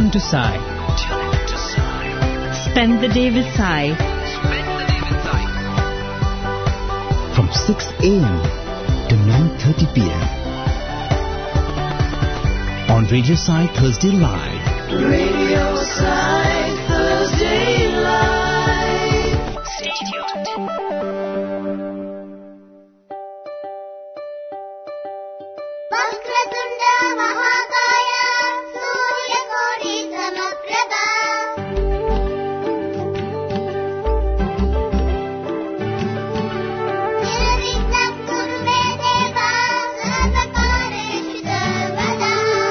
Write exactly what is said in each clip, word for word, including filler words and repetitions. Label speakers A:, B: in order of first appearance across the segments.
A: tuned to Sai.
B: Tune in to Sai.
C: Spend the day with Sai.
B: Spend the day with Sai.
D: From six a.m. to nine thirty p.m. on Radio Sai Thursday Live.
B: Radio Sai Thursday Live. Stay tuned.
E: Vakratunda Mahakaya Surya Kodi Samaprabha Nirvighna Kuru Me Deva Sarvakareshu Sarvada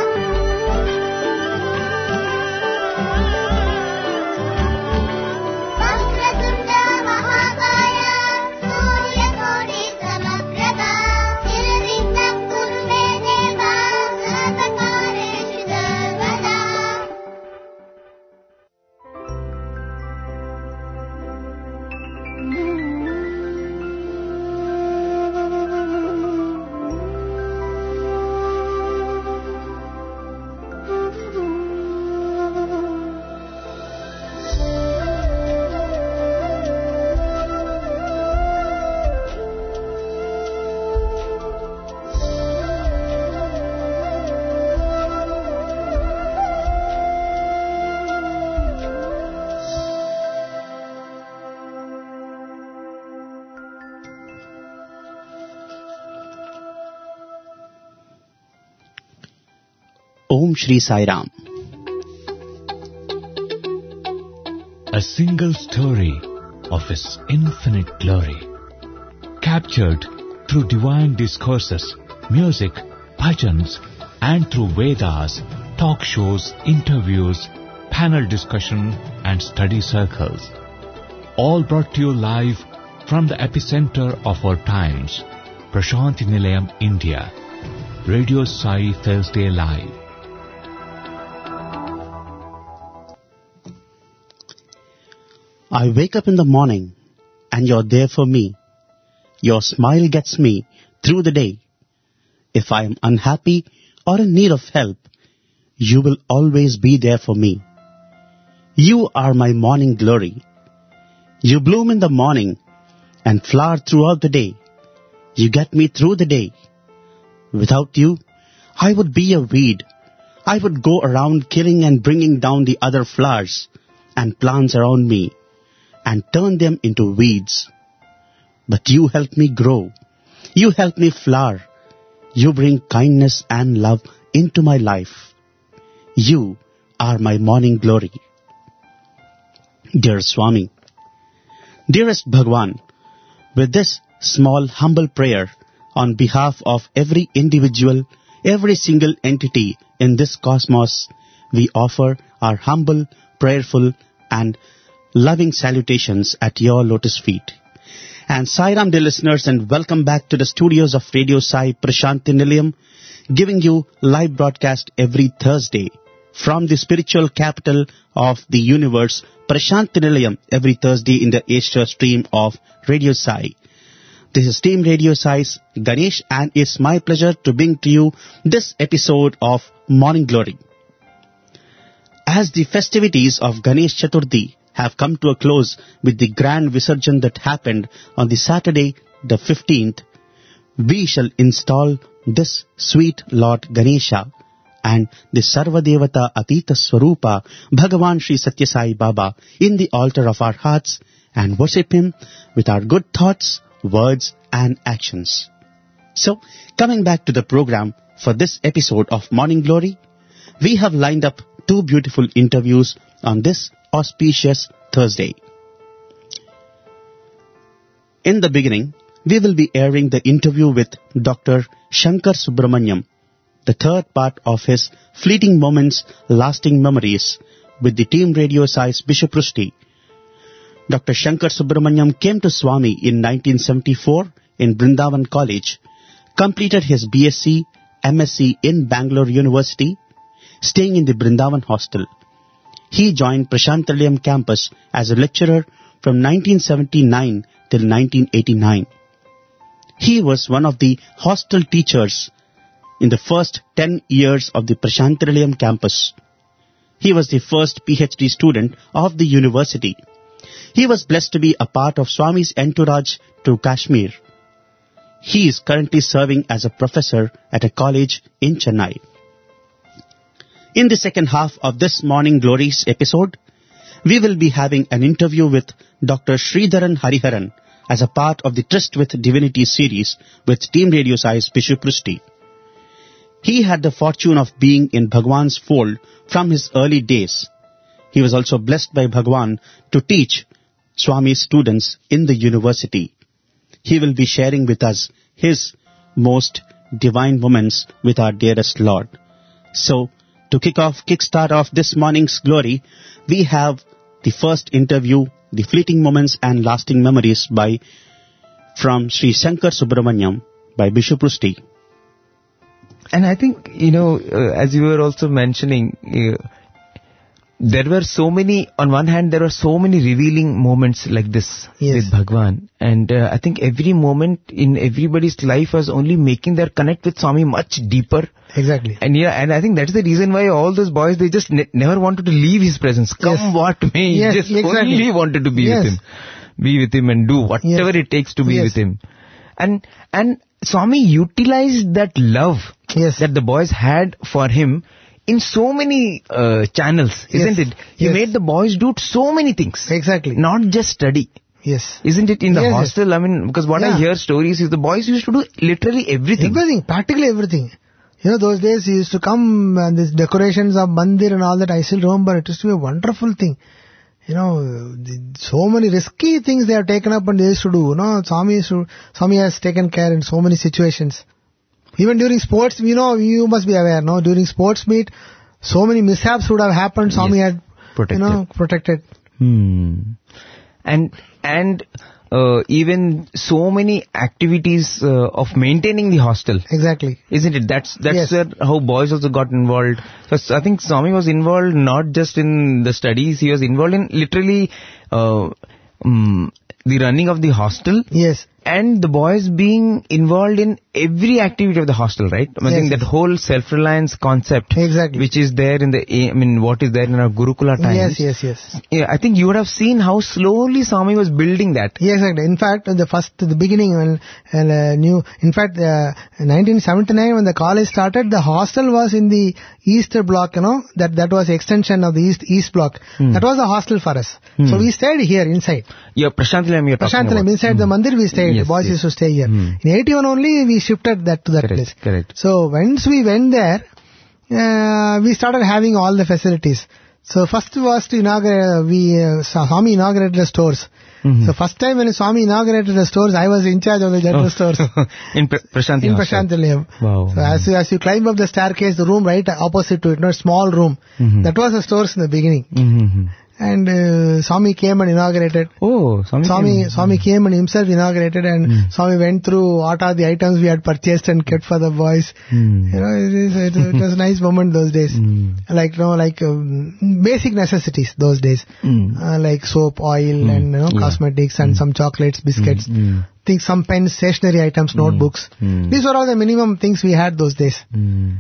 E: Vakratunda Mahakaya Surya Kodi Samaprabha Nirvighna Kuru Me Deva Sarvakareshu Sarvada
D: Om Shri Sai Ram.
F: A single story of His infinite glory, captured through divine discourses, music, bhajans, and through Vedas, talk shows, interviews, panel discussion, and study circles. All brought to you live from the epicenter of our times, Prashanti Nilayam, India. Radio Sai Thursday Live.
D: I wake up in the morning and you're there for me. Your smile gets me through the day. If I am unhappy or in need of help, you will always be there for me. You are my morning glory. You bloom in the morning and flower throughout the day. You get me through the day. Without you, I would be a weed. I would go around killing and bringing down the other flowers and plants around me and turn them into weeds. But you help me grow. You help me flower. You bring kindness and love into my life. You are my morning glory. Dear Swami, dearest Bhagwan, with this small humble prayer on behalf of every individual, every single entity in this cosmos, we offer our humble, prayerful and loving salutations at your lotus feet. And Sai Ram, dear listeners, and welcome back to the studios of Radio Sai Prashanti Nilayam, giving you live broadcast every Thursday from the spiritual capital of the universe, Prashanti Nilayam, every Thursday in the Asia stream of Radio Sai. This is Team Radio Sai's Ganesh, and it's my pleasure to bring to you this episode of Morning Glory. As the festivities of Ganesh Chaturthi have come to a close with the grand Visarjan that happened on the Saturday, the fifteenth, we shall install this sweet Lord Ganesha and the Sarvadevata Atita Swarupa, Bhagavan Sri Satya Sai Baba, in the altar of our hearts and worship Him with our good thoughts, words and actions. So, coming back to the program for this episode of Morning Glory, we have lined up two beautiful interviews on this auspicious Thursday. In the beginning, we will be airing the interview with Doctor Shankar Subramaniam, the third part of his Fleeting Moments, Lasting Memories, with the Team Radio Sai's Bishop Rushdie. Doctor Shankar Subramaniam came to Swami in nineteen seventy-four in Brindavan College, completed his B S c, M S c in Bangalore University, staying in the Brindavan hostel. He joined Prashanti Nilayam campus as a lecturer from nineteen seventy-nine till nineteen eighty-nine. He was one of the hostel teachers in the first ten years of the Prashanti Nilayam campus. He was the first PhD student of the university. He was blessed to be a part of Swami's entourage to Kashmir. He is currently serving as a professor at a college in Chennai. In the second half of this Morning Glories episode, we will be having an interview with Doctor Sridharan Hariharan as a part of the Tryst with Divinity series with Team Radio Sai's Bishu Prusti. He had the fortune of being in Bhagwan's fold from his early days. He was also blessed by Bhagwan to teach Swami's students in the university. He will be sharing with us his most divine moments with our dearest Lord. So, to kick off, kickstart off this morning's glory, we have the first interview, The Fleeting Moments and Lasting Memories by, from Sri Shankar Subramanyam by Bishu Prusti.
A: And I think, you know, uh, as you were also mentioning, uh, there were so many, on one hand, there were so many revealing moments like this
C: Yes.
A: with Bhagwan. And uh, I think every moment in everybody's life was only making their connect with Swami much deeper.
C: Exactly.
A: And yeah, and I think that's the reason why all those boys, they just ne- never wanted to leave his presence. Come
C: Yes.
A: what may,
C: Yes,
A: just
C: exactly.
A: only wanted to be
C: Yes.
A: with him. Be with him and do whatever
C: Yes.
A: it takes to be
C: Yes.
A: with him. And, and Swami utilized that love
C: Yes.
A: that the boys had for him in so many uh, channels, isn't
C: Yes.
A: it? He
C: Yes.
A: made the boys do so many things.
C: Exactly.
A: Not just study.
C: Yes.
A: Isn't it in the
C: Yes, yes.
A: hostel? I mean, because what I
C: Yeah.
A: hear stories is the boys used to do literally everything.
C: Everything, practically everything. You know, those days he used to come and these decorations of mandir and all that, I still remember. It used to be a wonderful thing. You know, the, so many risky things they have taken up and they used to do. You know, Swami, used to, Swami has taken care in so many situations. Even during sports, you know, you must be aware, no? During sports meet, so many mishaps would have happened. Swami
A: Yes.
C: had,
A: Protected.
C: you know, protected.
A: Hmm. And and uh, even so many activities uh, of maintaining the hostel,
C: Exactly.
A: isn't it? That's that's
C: Yes.
A: where how boys also got involved. Because I think Swami was involved not just in the studies; he was involved in literally uh, um, the running of the hostel.
C: Yes.
A: And the boys being involved in every activity of the hostel, right? I
C: Yes,
A: think that
C: yes.
A: whole self-reliance concept,
C: Exactly.
A: which is there in the, I mean, what is there in our Gurukula times.
C: Yes, yes, yes.
A: Yeah, I think you would have seen how slowly Swami was building that.
C: Yes, exactly. In fact, the first, the beginning when uh, new, in fact, uh, nineteen seventy-nine when the college started, the hostel was in the east block, you know, that, that was extension of the east, east block.
A: Hmm.
C: That was the hostel for us.
A: Hmm.
C: So we stayed here inside.
A: Yeah, Prashantilam you're talking
C: Prashantalam,
A: about.
C: inside the
A: Hmm.
C: mandir we stayed.
A: Yes,
C: the boys
A: yes.
C: used to stay here.
A: Hmm.
C: In eighty-one only we shifted that to that
A: Correct,
C: place.
A: correct.
C: So once we went there, uh, we started having all the facilities. So first was to inaugurate, we, uh, Swami inaugurated the stores.
A: Mhm.
C: So first time when Swami inaugurated the stores, I was in charge of the general
A: Oh.
C: stores.
A: in Pr- Prashanti
C: In
A: hostel.
C: Prashantalayam.
A: Wow.
C: So as you, as you climb up the staircase, the room right opposite to it, not a small room.
A: Mhm.
C: That was the stores in the beginning.
A: Mm-hmm.
C: And uh, Swami came and inaugurated.
A: Oh, Swami.
C: Swami,
A: came.
C: Swami came and himself inaugurated, and
A: Mm.
C: Swami went through what are the items we had purchased and kept for the boys.
A: Mm.
C: You know, it, is, it, it was a nice moment those days.
A: Mm.
C: Like, you know, like um, basic necessities those days.
A: Mm.
C: Uh, like soap, oil,
A: Mm.
C: and, you know,
A: Yeah.
C: cosmetics and some chocolates, biscuits.
A: Mm.
C: Things, some pens, stationery items, notebooks.
A: Mm.
C: These were all the minimum things we had those days.
A: Mm.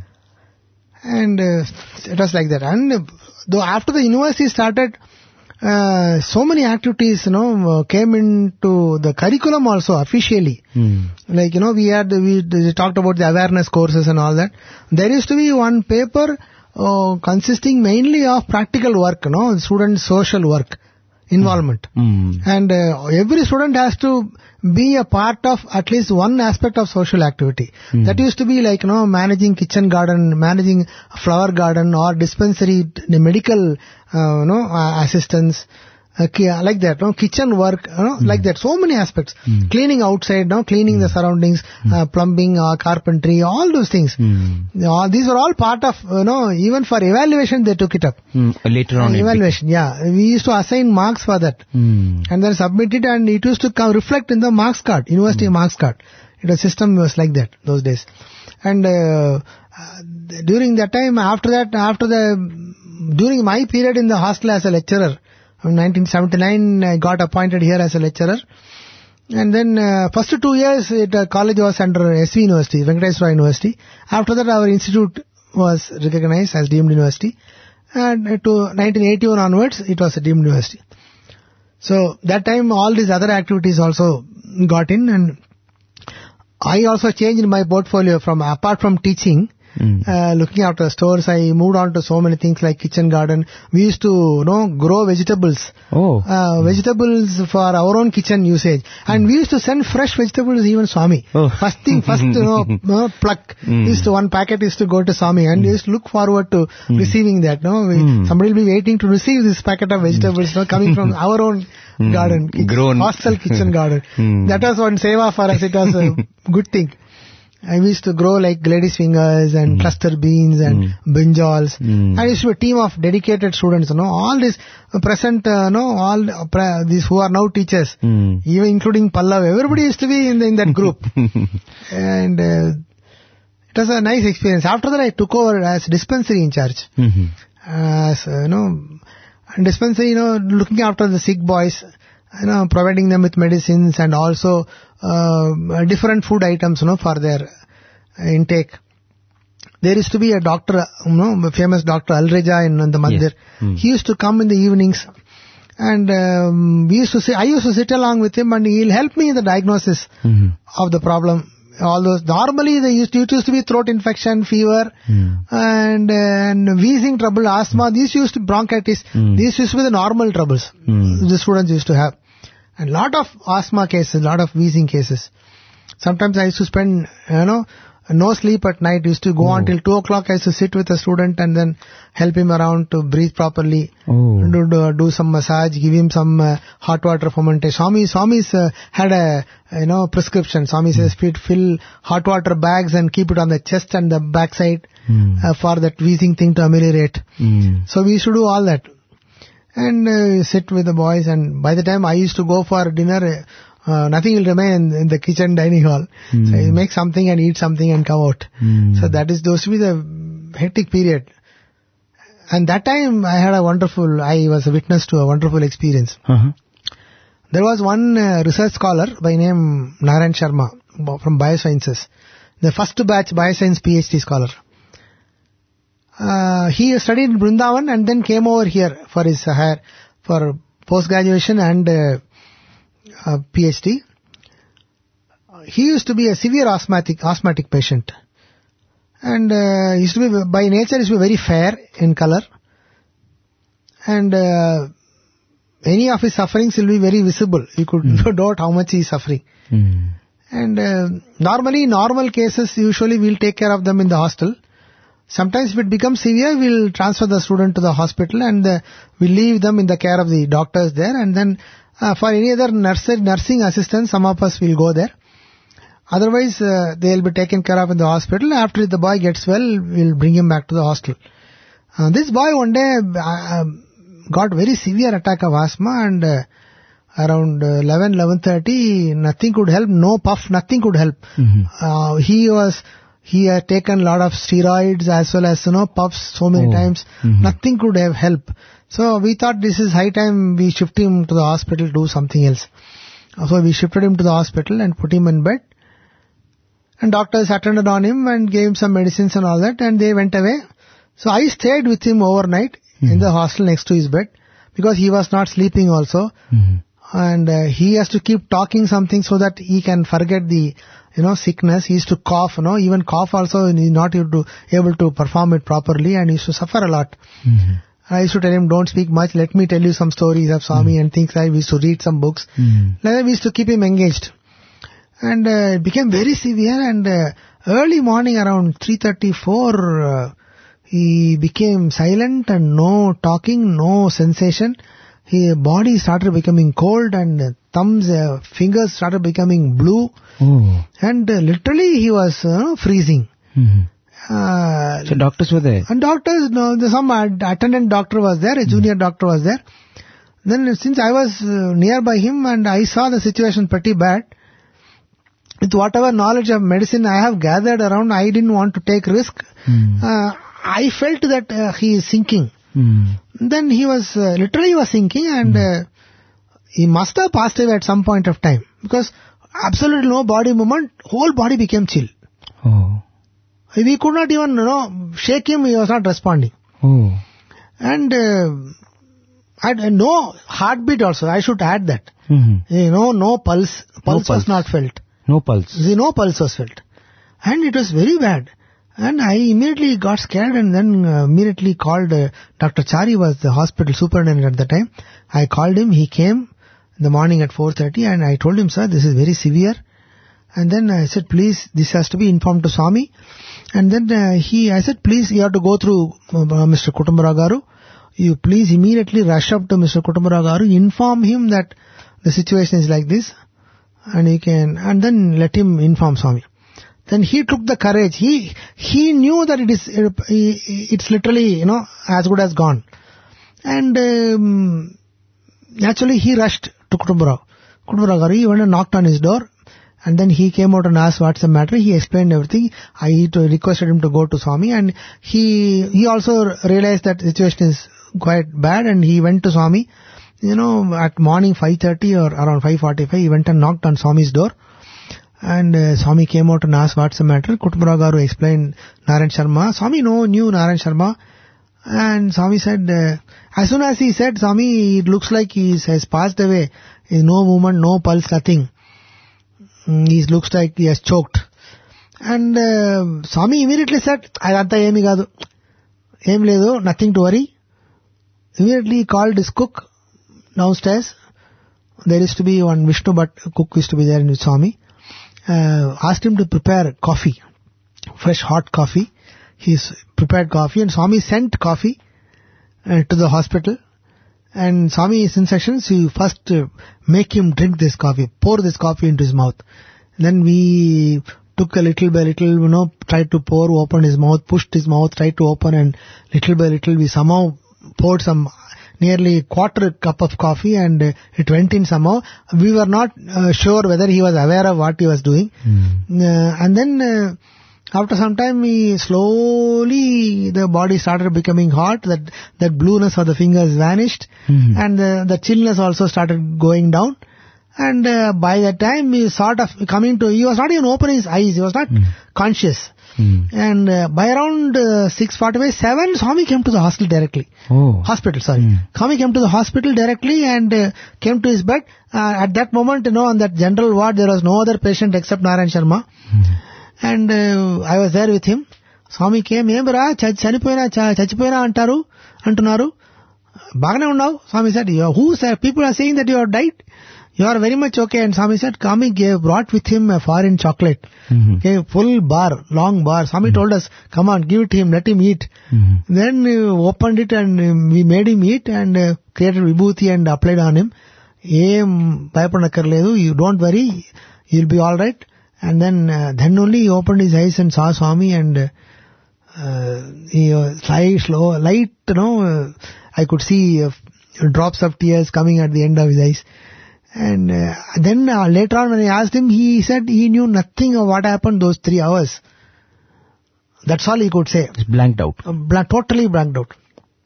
C: And uh, it was like that. And uh, though after the university started, uh, so many activities, you know, uh, came into the curriculum also officially.
A: Mm.
C: Like, you know, we had, we, we talked about the awareness courses and all that. There used to be one paper uh, consisting mainly of practical work, you know, student social work involvement.
A: Mm.
C: And uh, every student has to be a part of at least one aspect of social activity.
A: Hmm.
C: That used to be like, you know, managing kitchen garden, managing a flower garden or dispensary, the medical, uh, you know, uh, assistance, uh, ki- like that, you know, kitchen work, you know, like that. So many aspects.
A: Hmm.
C: Cleaning outside, you know, cleaning the surroundings, uh, plumbing, uh, carpentry, all those things.
A: Mm.
C: Uh, these were all part of, you know, even for evaluation they took it up.
A: Mm. Later on.
C: Uh,
A: it
C: evaluation, yeah. We used to assign marks for that.
A: became- Mm.
C: And then submit it, and it used to come reflect in the marks card, university marks card. It was system was like that those days. And uh, uh, during that time, after that, after the during my period in the hostel as a lecturer, in nineteen seventy-nine, I got appointed here as a lecturer. And then uh, first two years, it, uh, college was under S V University, Venkateswara University. After that, our institute was recognized as deemed university. And to nineteen eighty-one onwards, it was a deemed university. So that time all these other activities also got in, and I also changed my portfolio from, apart from teaching,
A: Mm.
C: uh, looking after stores, I moved on to so many things like kitchen garden. We used to, you know, grow vegetables.
A: Oh.
C: Uh, vegetables for our own kitchen usage. And we used to send fresh vegetables even Swami.
A: Oh.
C: First thing, first, you know, you know, pluck.
A: Mm.
C: Used to, one packet used to go to Swami, and we used to look forward to receiving that. No, we,
A: Mm.
C: somebody will be waiting to receive this packet of vegetables, no, coming from our own
A: Mm.
C: garden, kitchen,
A: Grown.
C: hostel kitchen garden.
A: Mm.
C: That was one seva for us. It was a good thing. I used to grow like ladies fingers and
A: Mm.
C: cluster beans and
A: Mm.
C: brinjals.
A: Mm.
C: I used to be a team of dedicated students, you know, all this uh, present, uh, no, all uh, pre- these who are now teachers,
A: Mm.
C: even including Pallav, everybody used to be in, the, in that group. And uh, it was a nice experience. After that I took over as dispensary in charge.
A: Mhm.
C: As, uh, you know, and dispensary, you know, looking after the sick boys, you know, providing them with medicines and also uh, different food items, you know, for their intake. There used to be a doctor, you know, famous Doctor Alreja in, in the mandir.
A: Yes. Mm.
C: He used to come in the evenings, and um, we used to sit, I used to sit along with him, and he'll help me in the diagnosis
A: Mhm.
C: of the problem. All those, normally they used to, it used to be throat infection, fever,
A: Mm.
C: and, and wheezing trouble, asthma. These used to bronchitis.
A: Mm.
C: These used to be the normal troubles
A: Mm.
C: the students used to have. And lot of asthma cases, lot of wheezing cases. Sometimes I used to spend, you know, no sleep at night. Used to go
A: Oh.
C: until two o'clock. I used to sit with a student and then help him around to breathe properly.
A: Oh.
C: Do, do, do some massage, give him some uh, hot water fermentation. Swami, Swami's uh, had a, you know, prescription. Swami says, fill, fill hot water bags and keep it on the chest and the backside
A: Mm.
C: uh, for that wheezing thing to ameliorate.
A: Mm.
C: So we used to do all that. And uh, sit with the boys, and by the time I used to go for dinner, uh, nothing will remain in, in the kitchen dining hall.
A: Mm.
C: So you make something and eat something and come out.
A: Mm.
C: So that is, those to be the hectic period. And that time I had a wonderful, I was a witness to a wonderful experience.
A: Uh-huh.
C: There was one uh, research scholar by name Narayan Sharma bo- from Biosciences, the first batch Bioscience PhD scholar. Uh, he studied in Vrindavan and then came over here for his uh, higher, for post-graduation and uh, uh, PhD. He used to be a severe asthmatic, asthmatic patient. And uh, he used to be, by nature, he used to be very fair in color. And uh, any of his sufferings will be very visible. You could mm. doubt how much he is suffering.
A: Mm.
C: And uh, normally, normal cases, usually we'll take care of them in the hostel. Sometimes if it becomes severe, we'll transfer the student to the hospital and uh, we'll leave them in the care of the doctors there. And then uh, for any other nurse, nursing assistance, some of us will go there. Otherwise, uh, they'll be taken care of in the hospital. After the boy gets well, we'll bring him back to the hostel. Uh, this boy one day uh, got very severe attack of asthma, and uh, around uh, eleven, eleven thirty, nothing could help, no puff, nothing could help.
A: Mm-hmm.
C: Uh, he was, he had taken a lot of steroids as well as, you know, puffs so many
A: Oh.
C: times.
A: Mhm.
C: Nothing could have help. So we thought this is high time we shift him to the hospital, do something else. So we shifted him to the hospital and put him in bed. And doctors attended on him and gave him some medicines and all that, and they went away. So I stayed with him overnight in the hostel next to his bed, because he was not sleeping also.
A: Mhm.
C: And uh, he has to keep talking something so that he can forget the, you know, sickness. He used to cough, you know, even cough also, and he's not able to, able to perform it properly, and he used to suffer a lot.
A: Mhm.
C: I used to tell him, don't speak much, let me tell you some stories of Swami and things like that. We used to read some books.
A: Mhm.
C: Like that, we used to keep him engaged. And uh, it became very severe, and uh, early morning around three thirty-four, uh, he became silent and no talking, no sensation. His body started becoming cold, and uh, thumbs, uh, fingers started becoming blue,
A: Oh.
C: and uh, literally he was uh, freezing.
A: Mhm.
C: Uh,
A: So doctors were there.
C: and doctors, no, the- some ad- attendant doctor was there, a junior doctor was there. Then since I was uh, nearby him and I saw the situation pretty bad, with whatever knowledge of medicine I have gathered around, I didn't want to take risk.
A: Mm.
C: Uh, I felt that uh, he is sinking.
A: Mm.
C: Then he was, uh, literally he was sinking, and uh, he must have passed away at some point of time, because absolutely no body movement, whole body became chill.
A: Oh.
C: We could not even, you know, shake him, he was not responding.
A: Oh.
C: And uh, I had no heartbeat also. I should add that.
A: Mm-hmm.
C: You know, no pulse. Pulse was
A: pulse.
C: not felt.
A: No pulse.
C: The no pulse was felt. And it was very bad. And I immediately got scared and then uh, immediately called uh, Doctor Chari was the hospital superintendent at the time. I called him. He came in the morning at four thirty and I told him, sir, this is very severe. And then I said, please, this has to be informed to Swami. And then uh, he, I said, please, you have to go through uh, Mister Kutumbara Garu. You please immediately rush up to Mister Kutumbara Garu, inform him that the situation is like this. And he can, and then let him inform Swami. Then he took the courage. He he knew that it is it's literally, you know, as good as gone. And um, actually he rushed to Kutumbara. Kutumbara Garu, he went and knocked on his door. And then he came out and asked what's the matter. He explained everything. I requested him to go to Swami. And he he also realized that the situation is quite bad. And he went to Swami. You know, at morning five thirty or around five forty-five, he went and knocked on Swami's door. And uh, Swami came out and asked what's the matter. Kutumbara Garu explained Narayan Sharma. Swami no knew Narayan Sharma. And Swami said, uh, as soon as he said, Swami, it looks like he has passed away. There is no movement, no pulse, nothing. Mm, he looks like he has choked. And uh, Swami immediately said, Adanta emi gaadu. Em ledu, nothing to worry. Immediately he called his cook downstairs. There used to be one Vishnu Bhatt cook used to be there in Swami. Uh, asked him to prepare coffee, fresh hot coffee. He's prepared coffee and Swami sent coffee uh, to the hospital. And Swami's instructions, you first uh, make him drink this coffee, pour this coffee into his mouth. Then we took a little by little, you know, tried to pour, opened his mouth, pushed his mouth, tried to open, and little by little we somehow poured some nearly quarter cup of coffee and uh, it went in somehow. We were not uh, sure whether he was aware of what he was doing. Mm. Uh, and then uh, after some time, he slowly, the body started becoming hot, that, that blueness of the fingers vanished, mm-hmm. and the, the chillness also started going down. And uh, by that time, he sort of coming to, he was not even opening his eyes, he was not mm. conscious. Mm. And uh, by around uh, six forty-five, seven, Swami came to the hospital directly.
A: Oh.
C: Hospital, sorry.
A: Mm.
C: Swami came to the hospital directly and uh, came to his bed. Uh, at that moment, you know, on that general ward, there was no other patient except Narayan Sharma. Mm. And uh, I was there with him. Swami came, ఏం రా చనిపోయినా చచ్చిపోయినా అంటారు అంటున్నారు బాగానే ఉన్నావు. Swami said, who said, people are saying that you have died. You are very much okay. And Swami said, Swami gave, brought with him a foreign chocolate. Mm-hmm. Okay, full bar, long bar. Swami mm-hmm. told us, come on, give it to him, let him eat. Mm-hmm. Then uh, opened it and uh, we made him eat and uh, created vibhuti and applied on him. ఏం భయపడనక్కర్లేదు, you don't worry, you'll be all right. And then, uh, then only he opened his eyes and saw Swami and uh, uh, he was light, slow, light, you know, uh, I could see uh, drops of tears coming at the end of his eyes. And uh, then uh, later on when I asked him, he said he knew nothing of what happened those three hours. That's all he could say.
A: It's blanked out.
C: Uh, blank, totally blanked out.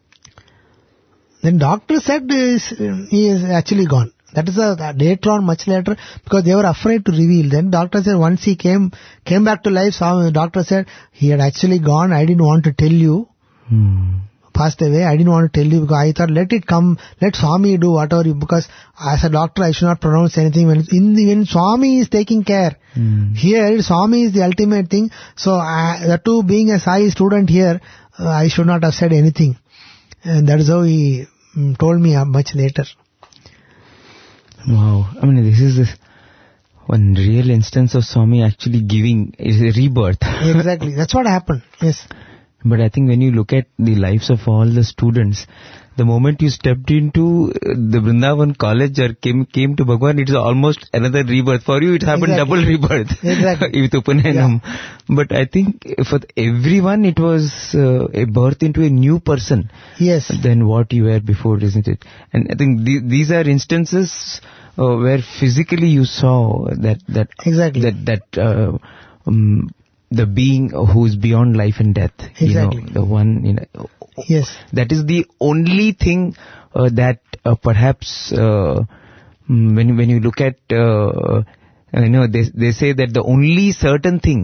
C: Then doctor said uh, he is actually gone. That is a, later on, much later, because they were afraid to reveal. Then doctor said once he came came back to life, the doctor said he had actually gone. I didn't want to tell you. Hmm. Passed away. I didn't want to tell you because I thought let it come, let Swami do whatever you, because as a doctor I should not pronounce anything when, in the, when Swami is taking care. Hmm. Here, Swami is the ultimate thing. So, uh, that too being a Sai student here, uh, I should not have said anything. And that is how he um, told me uh, much later.
A: Wow. I mean, this is this one real instance of Swami actually giving a rebirth.
C: Exactly. That's what happened. Yes.
A: But I think when you look at the lives of all the students, the moment you stepped into the Vrindavan college or came came to Bhagwan, it is almost another rebirth. For you, it happened
C: Exactly.
A: double rebirth.
C: Exactly.
A: With Upanayam.
C: Yeah.
A: But I think for everyone, it was uh, a birth into a new person.
C: Yes.
A: Than what you were before, isn't it? And I think th- these are instances uh, where physically you saw that that
C: Exactly.
A: that that uh, um, the being who is beyond life and death.
C: Exactly.
A: You know, the one. You know,
C: Yes.
A: that is the only thing uh, that uh, perhaps uh, mm, when when you look at uh, you know they they say that the only certain thing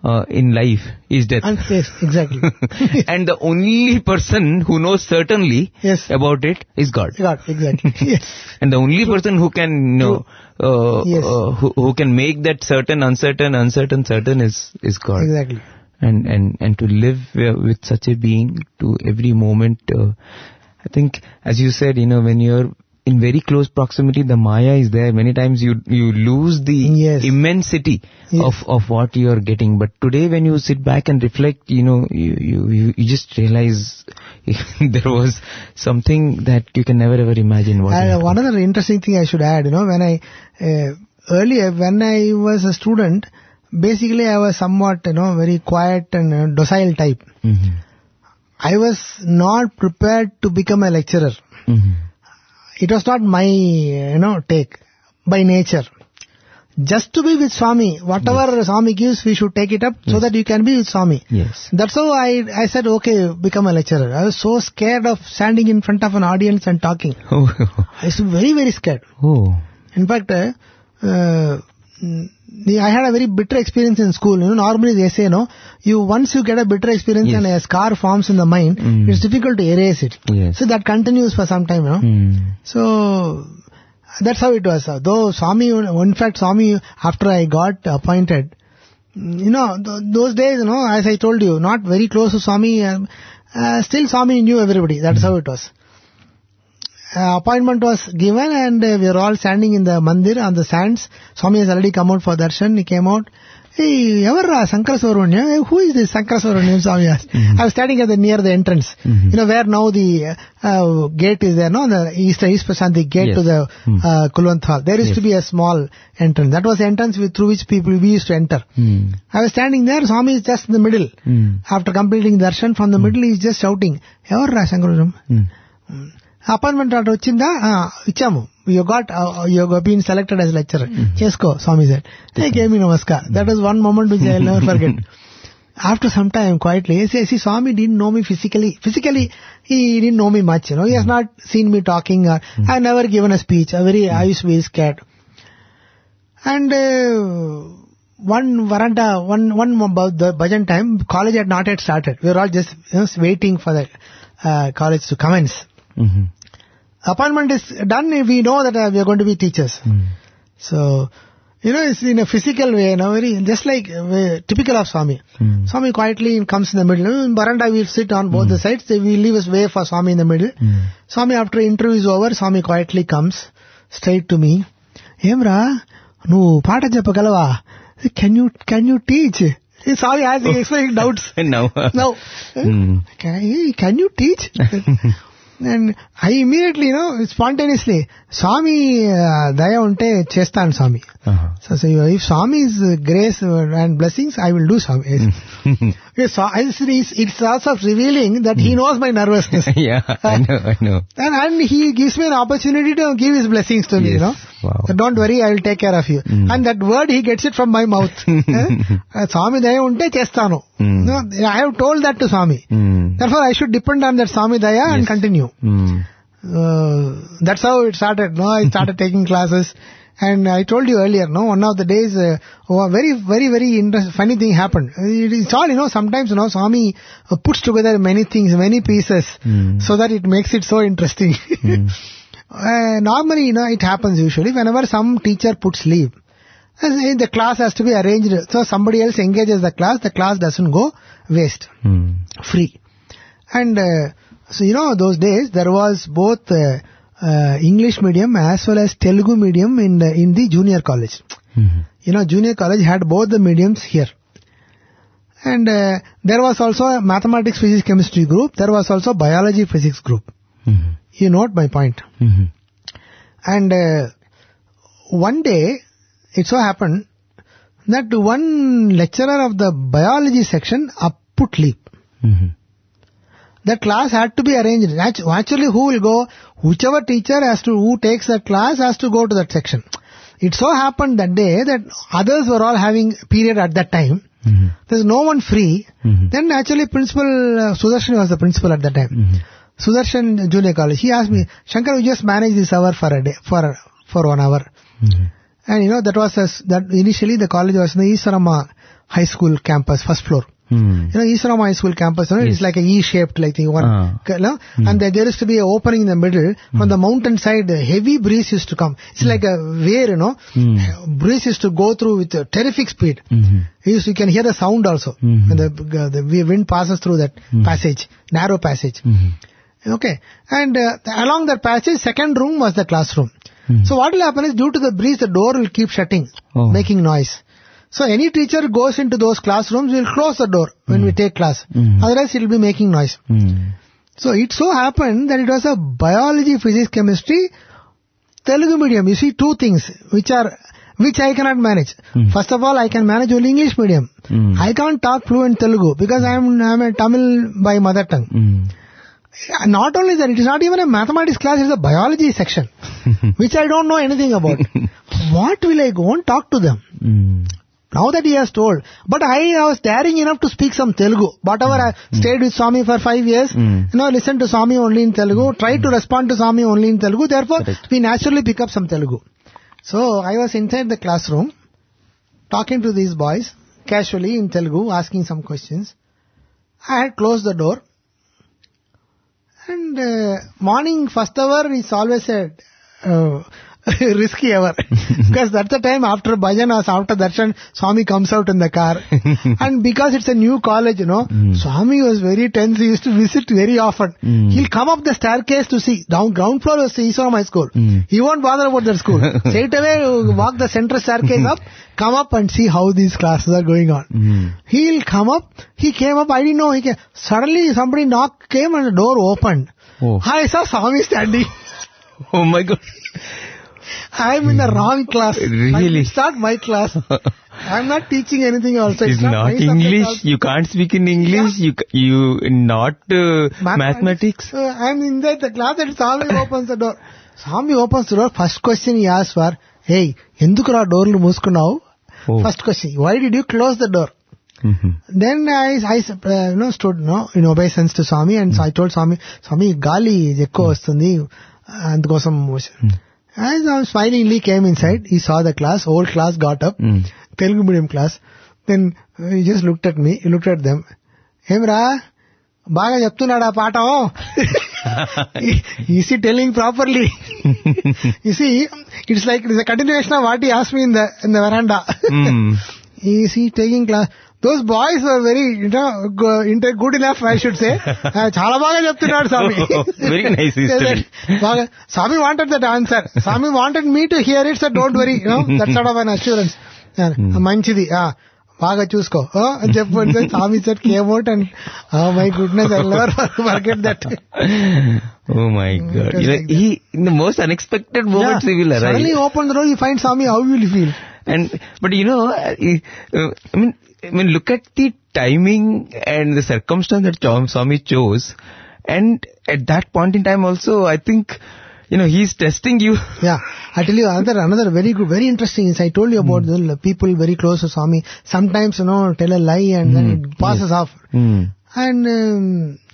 A: uh, in life is death.
C: And yes, exactly.
A: And the only person who knows certainly
C: Yes.
A: about it is God.
C: God, exactly. Yes.
A: And the only person who can you know, uh,
C: Yes.
A: uh, who, who can make that certain, uncertain, uncertain, certain is, is God.
C: Exactly.
A: And, and, and to live uh, with such a being to every moment, uh, I think, as you said, you know, when you're in very close proximity, the Maya is there. Many times you, you lose the
C: Yes.
A: immensity
C: Yes.
A: of, of what you're getting. But today when you sit back and reflect, you know, you, you, you, you just realize there was something that you can never ever imagine. What
C: And uh,
A: happened.
C: one other interesting thing I should add, you know, when I, uh, earlier when I was a student, basically I was somewhat, you know, very quiet and uh, docile type.
A: Mhm.
C: I was not prepared to become a lecturer.
A: Mhm.
C: It was not my, you know, take by nature. Just to be with Swami, whatever Swami gives, we should take it up so
A: Yes.
C: that you can be with Swami.
A: Yes.
C: That's how I, I said, okay, become a lecturer. I was so scared of standing in front of an audience and talking.
A: Oh.
C: I was very, very scared.
A: Oh.
C: In fact, uh, uh, the- I had a very bitter experience in school. You know, normally they say, no, you once you get a bitter experience
A: Yes.
C: and a scar forms in the mind,
A: Mm.
C: it's difficult to erase it.
A: Yes.
C: So that continues for some time, you know.
A: Hmm.
C: So that's how it was. Though Swami, in fact, Swami, after I got appointed, you know, th- those days, you know, as I told you, not very close to Swami, uh, uh, still Swami knew everybody. That's how it was. Uh, appointment was given and uh, we were all standing in the mandir on the sands. Swami has already come out for darshan. He came out. Hey, ever Sankara Subrahmanyam? Hey, who is this Sankara Subrahmanyam? Swami asked. I was standing at the near the entrance.
A: Mhm.
C: You know, where now the uh, gate is there, no? The East, East Prasanthi gate
A: Yes.
C: to the
A: Hmm.
C: uh, Kulwant Hall. There used
A: Yes.
C: to be a small entrance. That was the entrance with, through which people we used to enter.
A: Hmm.
C: I was standing there. Swami is just in the middle.
A: Hmm.
C: After completing darshan, from the middle he is just shouting, ever Sankara Subrahmanyam?
A: Hmm.
C: Appointment order వచ్చిందా ఇచ్చాము you got you been selected as lecturer చేసుకో Swami sir కేమి నమస్కార్ that is one moment which I never forget after some time quietly he says, see, Swami didn't know me physically physically he didn't know me much, you know, he has not seen me talking or I have never given a speech. A very I used to be scared. And uh, one varanda one one about the bhajan time, college had not yet started. We were all just, you know, waiting for the uh, college to commence.
A: Mhm.
C: Appointment is done, we know that uh, we are going to be teachers.
A: Hmm.
C: So, you know, it's in a physical way, you know, very, just like uh, typical of Swami.
A: Hmm.
C: Swami quietly comes in the middle. In Baranda, we sit on both the sides. We leave a way for Swami in the middle.
A: Hmm.
C: Swami, after interview is over, Swami quietly comes straight to me. Emra, nu paata cheppagalawa? Can you, can you teach? Swami has oh. explaining doubts.
A: Now.
C: Now,
A: Hmm.
C: can, can you teach? And I immediately, you know, spontaneously, Swami uh, daya unte chestan Swami.
A: Uh-huh.
C: So, so if Swami's uh, grace and blessings, I will do Swami. Yes, so it's, it's also revealing that he knows my nervousness.
A: Yeah, I know, I know.
C: And, and he gives me an opportunity to give his blessings to me,
A: Yes.
C: you know.
A: Wow.
C: So don't worry, I will take care of you.
A: Mm.
C: And that word, he gets it from my mouth. Eh? Uh, Swami daya unte chestanu.
A: Mm.
C: No, I have told that to Swami.
A: Hmm.
C: Therefore, I should depend on that Swami daya and
A: Yes.
C: continue.
A: Hmm.
C: Uh, that's how it started. No, I started taking classes, and I told you earlier. No, one of the days, uh, oh, a very, very, very interest, funny thing happened. It, it's all, you know. Sometimes, you know, Swami uh, puts together many things, many pieces,
A: Hmm.
C: so that it makes it so interesting.
A: Hmm.
C: uh, normally, you know, it happens usually whenever some teacher puts leave. As in, the class has to be arranged, so somebody else engages the class. The class doesn't go waste,
A: Hmm.
C: free. And uh, so, you know, those days there was both uh, uh, English medium as well as Telugu medium in the, in the junior college.
A: Hmm.
C: You know, junior college had both the mediums here. And uh, there was also a mathematics, physics, chemistry group. There was also biology, physics group.
A: Hmm.
C: You note my point.
A: Hmm.
C: And uh, one day, it so happened that one lecturer of the biology section up put leave.
A: Hmm.
C: The class had to be arranged. Natu- Actually, who will go? Whichever teacher has to, who takes that class has to go to that section. It so happened that day that others were all having period at that time.
A: Hmm.
C: There's no one free.
A: Mhm.
C: Then actually principal, uh, Sudarshan was the principal at that time.
A: Hmm.
C: Sudarshan Junior College. He asked me, Shankar, you just manage this hour for a day, for, for one hour.
A: Hmm.
C: And you know, that was, a, that initially the college was in the Iswaramma high school campus, first floor.
A: Hmm.
C: You know, Eastram High School campus, you know,
A: Yes.
C: it's like a E-shaped, like the one,
A: Ah.
C: you know, and there, there used to be an opening in the middle. From the mountain side, a heavy breeze used to come. It's like a wave, you know.
A: Hmm.
C: Breeze used to go through with a terrific speed.
A: Mhm.
C: You, used, you can hear the sound also
A: Mhm.
C: when the, uh, the wind passes through that passage, narrow passage.
A: Mhm.
C: Okay. And uh, along that passage, second room was the classroom.
A: Mhm.
C: So what will happen is, due to the breeze, the door will keep shutting,
A: Oh.
C: making noise. So any teacher goes into those classrooms, will close the door when we take class.
A: Mhm.
C: Otherwise, it will be making noise.
A: Hmm.
C: So it so happened that it was a biology, physics, chemistry, Telugu medium. You see two things which are which I cannot manage.
A: Hmm.
C: First of all, I can manage only English medium.
A: Hmm.
C: I can't talk fluent Telugu because I am I am a Tamil by mother tongue.
A: Hmm.
C: Not only that, it is not even a mathematics class, it is a biology section, which I don't know anything about. What will I go and talk to them?
A: Hmm.
C: Now that he has told. But I was daring enough to speak some Telugu. Whatever I stayed with Swami for five years,
A: Mm.
C: you know, listen to Swami only in Telugu, try to respond to Swami only in Telugu. Therefore,
A: Correct.
C: we naturally pick up some Telugu. So I was inside the classroom, talking to these boys, casually in Telugu, asking some questions. I had closed the door. And uh, morning first hour is always a uh, risky hour. Because that's the time after bhajan or after darshan, Swami comes out in the car. And because it's a new college, you know,
A: Mm.
C: Swami was very tense. He used to visit very often.
A: Mm.
C: He'll come up the staircase to see. Down ground floor was Eastram High School.
A: Mm.
C: He won't bother about that school. Straight away, walk the central staircase up, come up and see how these classes are going on.
A: Hmm.
C: He'll come up. He came up. I didn't know. He came. Suddenly somebody knocked, came and the door opened.
A: Oh.
C: I saw Swami standing.
A: Oh my God.
C: I'm in the wrong class.
A: Really?
C: It's not my class. I'm not teaching anything also.
A: It's not
C: my subject
A: English.
C: also.
A: You can't speak in English. You c- you not uh, mathematics.
C: Uh, I'm in the, the class and Swami opens the door. Swami opens the door. First question he asks for, hey, endukura doorlu mooskunnao?
A: Oh.
C: First question, why did you close the door?
A: Mhm.
C: Then I, I uh, you know, stood no, in obeisance to Swami and so I told Swami, Swami, gali ఎక్కువ వస్తుంది అందుకోసం as I smilingly came inside, he saw the class, whole class got up,
A: Mm.
C: Telugu medium class. Then uh, he just looked at me, he looked at them. ఏమ్రా బాగా చెప్తున్నాడా పాఠం? Is he telling properly? You see, it's like it's a continuation of what he asked me in the in the veranda.
A: Mm.
C: Is he taking class? Those boys were very, you know, go- inter- good enough, I should say. Uh, చాలా బాగా చెప్తున్నాడు Swami.
A: Very nice history.
C: బాగా, Swami wanted that answer. Swami wanted me to hear it, so don't worry, you know, that sort of an assurance. Uh, మంచిది, ah, బాగా చూసుకో oh, అని చెప్పండి. Swami said came out and, oh my goodness, I'll never forget that.
A: Oh my God.
C: It was
A: You know,
C: like that.
A: he, in the most unexpected moments, he will arrive.
C: Suddenly open the door, you find Swami, how will you feel?
A: And but you know, uh, uh, I mean, I mean, look at the timing and the circumstance that Cham- Swami chose, and at that point in time also, I think, you know, he's testing you.
C: Yeah, I tell you another another very good, very interesting is I told you about the people very close to Swami. Sometimes, you know, tell a lie and then it passes off.
A: Hmm.
C: And um,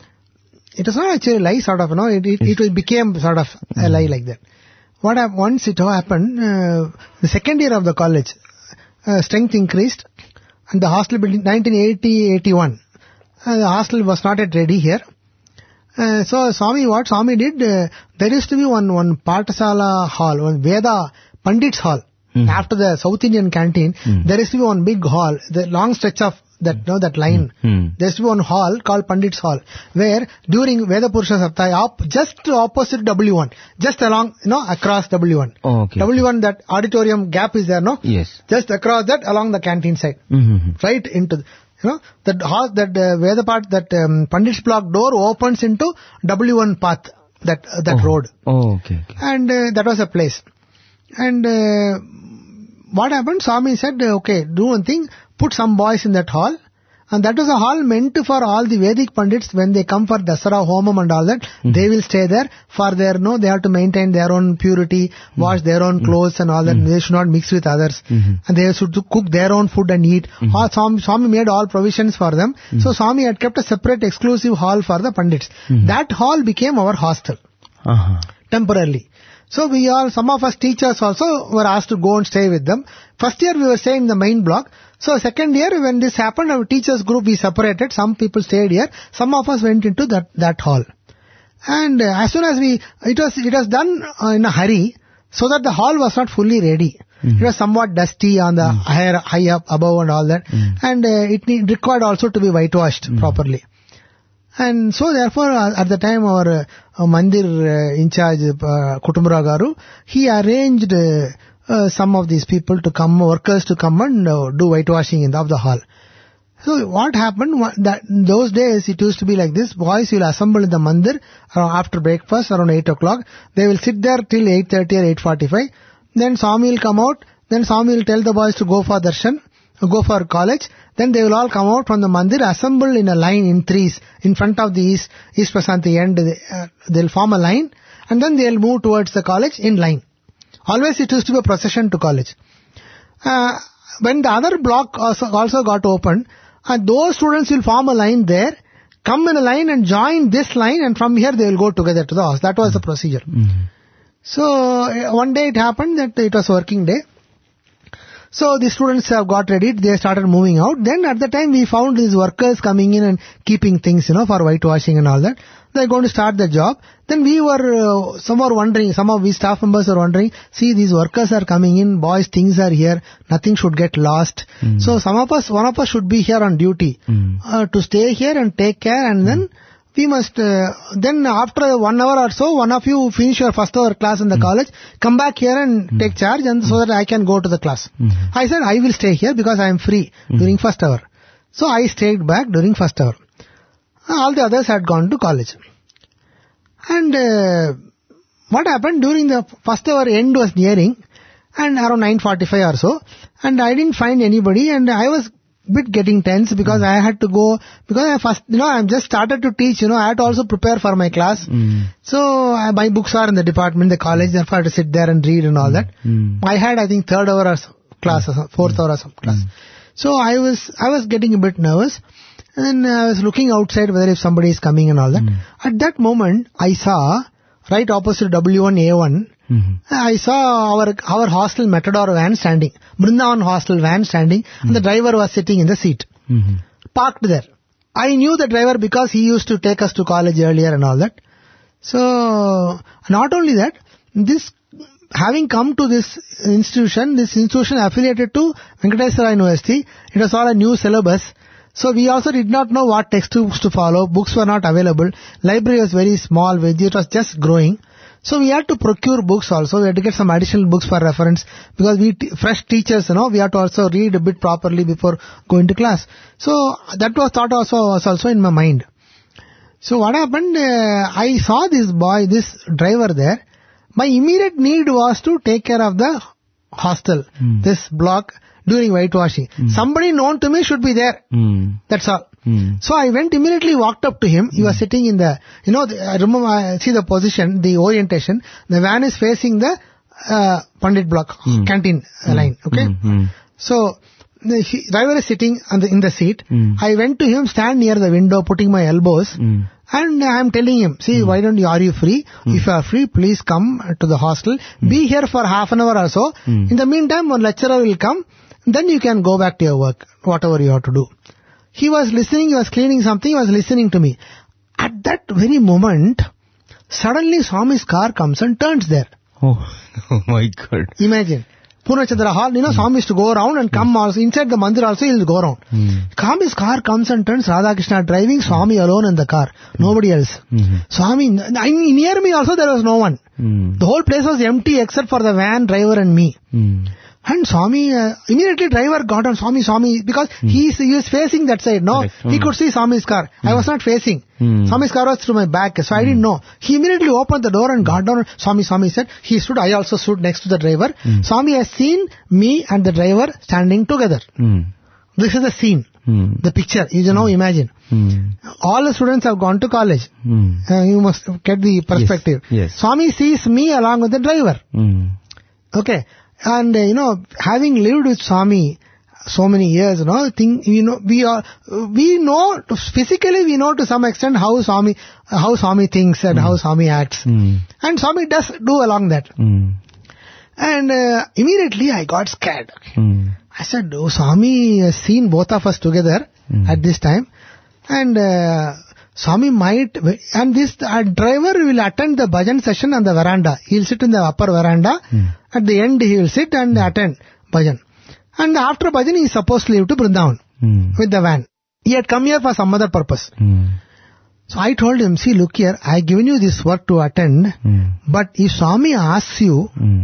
C: it was not actually a lie, sort of, you know, it, it, it became sort of a lie like that. What hap- once it happened, uh, the second year of the college, uh, strength increased, and the hostel building, nineteen eighty eighty-one, uh, the hostel was not yet ready here. Uh, so Swami, what Swami did, uh, there used to be one, one Pathasala hall, one Veda Pandits hall.
A: Mm.
C: After the South Indian canteen,
A: Mm.
C: there used to be one big hall, the long stretch of that, no, that line.
A: Mm.
C: There used to be one hall called Pandits Hall, where during Veda Purusha Saptaha, op- just opposite W one, just along, you know, across W one.
A: Oh, okay.
C: W one, that auditorium gap is there, no?
A: Yes.
C: Just across that, along the canteen side.
A: Mm-hmm.
C: Right into, the, you know, that hall, that uh, Veda part, that um, Pandits block door opens into W one path, that uh, that
A: Oh.
C: road.
A: Oh, okay. okay.
C: And uh, that was a place. And uh, what happened? Swami said, uh, okay, do one thing, put some boys in that hall. And that was a hall meant for all the Vedic Pandits when they come for Dasara Homam and all that. They will stay there for their, no, they have to maintain their own purity, wash their own clothes and all that. They should not mix with others. And they should to cook their own food and eat. All, Swami, Swami made all provisions for them. So Swami had kept a separate exclusive hall for the Pandits. That hall became our hostel
A: Uh-huh.
C: temporarily. So we all, some of us teachers also were asked to go and stay with them. First year we were staying in the main block. So second year when this happened, our teachers group we separated. Some people stayed here. Some of us went into that, that hall. And uh, as soon as we, it was, it was done uh, in a hurry so that the hall was not fully ready. Mm-hmm. It was somewhat dusty on the mm-hmm. higher, high up above and all that. Mm-hmm. And uh, it need, required also to be whitewashed mm-hmm. properly. And so therefore, uh, at the time our uh, Mandir uh, in charge, uh, Kutumbara Garu, he arranged uh, uh, some of these people to come, workers to come and uh, do whitewashing in the, of the hall. So what happened, what, that in those days it used to be like this, boys will assemble in the Mandir around, after breakfast around eight o'clock. They will sit there till eight thirty or eight forty-five. Then Swami will come out. Then Swami will tell the boys to go for darshan, go for college. Then they will all come out from the Mandir, assemble in a line in threes in front of the East, East Prasanthi end. They, uh, they'll form a line and then they'll move towards the college in line. Always it used to be a procession to college. Uh, when the other block also, also got opened, uh, those students will form a line there, come in a line and join this line, and from here they will go together to the house. That was the procedure. Mm-hmm. So uh, one day it happened that it was working day. So the students have got ready, they started moving out. Then at the time we found these workers coming in and keeping things, you know, for whitewashing and all that. They're going to start the job. Then we were, uh, some were wondering, some of we staff members were wondering, see, these workers are coming in, boys, things are here, nothing should get lost. Mm. So some of us, one of us should be here on duty, mm. uh, to stay here and take care, and mm. then we must, uh, then after one hour or so, one of you finish your first hour class in the mm. college, come back here and mm. take charge, and so that I can go to the class. Mm. I said, I will stay here because I am free mm. during first hour. So I stayed back during first hour. All the others had gone to college. And uh, what happened during the first hour end was nearing, and around nine forty-five or so, and I didn't find anybody, and I was bit getting tense because mm. I had to go, because I first, you know, I just started to teach, you know, I had to also prepare for my class. Mm. So uh, my books are in the department, the college, therefore I had to sit there and read and all mm. that. Mm. I had, I think, third hour or so, class, or so, fourth mm. hour or some class. Mm. So I was, I was getting a bit nervous. And I was looking outside whether if somebody is coming and all that. Mm. At that moment, I saw, right opposite W one A one, mm-hmm. I saw our our hostel Matador van standing, Brindavan hostel van standing, mm-hmm. and the driver was sitting in the seat, mm-hmm. parked there. I knew the driver because he used to take us to college earlier and all that. So, not only that, this, having come to this institution, this institution affiliated to Venkateswara University, it was all a new syllabus. So we also did not know what textbooks to follow. Books were not available. Library was very small. It was just growing. So we had to procure books also. We had to get some additional books for reference because we t- fresh teachers, you know, we had to also read a bit properly before going to class. So that was thought also was also in my mind. So what happened? Uh, I saw this boy, this driver there. My immediate need was to take care of the hostel, mm. this block. During whitewashing. Mm. Somebody known to me should be there. Mm. That's all. Mm. So I went immediately, walked up to him. He mm. was sitting in the, you know, the, I remember, I see the position, the orientation. The van is facing the uh, Pandit block, mm. canteen mm. line. Okay? Mm-hmm. So the he, driver is sitting on the, in the seat. Mm. I went to him, stand near the window, putting my elbows. Mm. And I am telling him, see, mm. why don't you, are you free? Mm. If you are free, please come to the hostel. Mm. Be here for half an hour or so. Mm. In the meantime, one lecturer will come. Then you can go back to your work, whatever you have to do. He was listening, he was cleaning something, he was listening to me. At that very moment, suddenly Swami's car comes and turns there.
A: Oh, oh my God.
C: Imagine. Purnachandra Hall, you know, mm. Swami used to go around and come mm. also, inside the mandir also he'll go around. Mm. Swami's car comes and turns, Radhakrishna driving, Swami mm. alone in the car, mm. nobody else. Mm-hmm. Swami, I mean, near me also there was no one. Mm. The whole place was empty except for the van, driver and me. Mm. And Swami, uh, immediately driver got on Swami, Swami, because mm. he, he was facing that side, no? Right. Mm. He could see Swami's car. Mm. I was not facing. Mm. Swami's car was through my back, so mm. I didn't know. He immediately opened the door and got down. Swami, Swami said, he stood, I also stood next to the driver. Mm. Swami has seen me and the driver standing together. Mm. This is the scene, mm. the picture, you know, imagine. Mm. All the students have gone to college. Mm. Uh, you must get the perspective.
A: Yes. Yes.
C: Swami sees me along with the driver. Mm. Okay. And, uh, you know, having lived with Swami, so many years, you know, think, you know, we are, we know, physically we know to some extent how Swami, how Swami thinks and how Swami acts.
A: Mm.
C: And Swami does do along that.
A: Mm.
C: And uh, immediately I got scared.
A: Mm.
C: I said, oh, Swami has seen both of us together
A: Mm.
C: at this time. And uh, Swami might, and this uh, driver will attend the bhajan session on the veranda. He'll sit in the upper veranda.
A: Mm.
C: At the end he will sit and attend bhajan. And after bhajan he is supposed to leave to Vrindavan
A: Mm.
C: with the van. He had come here for some other purpose.
A: Mm.
C: So I told him, see, look here, I given you this work to attend,
A: Mm.
C: but if Swami asks you,
A: Mm.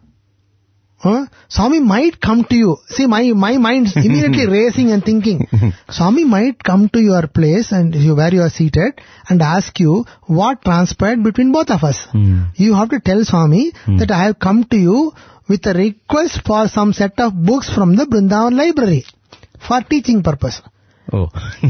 C: huh, Swami might come to you. See, my, my mind's immediately racing and thinking, Swami might come to your place and you, where you are seated and ask you what transpired between both of us.
A: Mm.
C: You have to tell Swami that I have come to you with a request for some set of books from the Vrindavan library for teaching purpose.
A: Oh.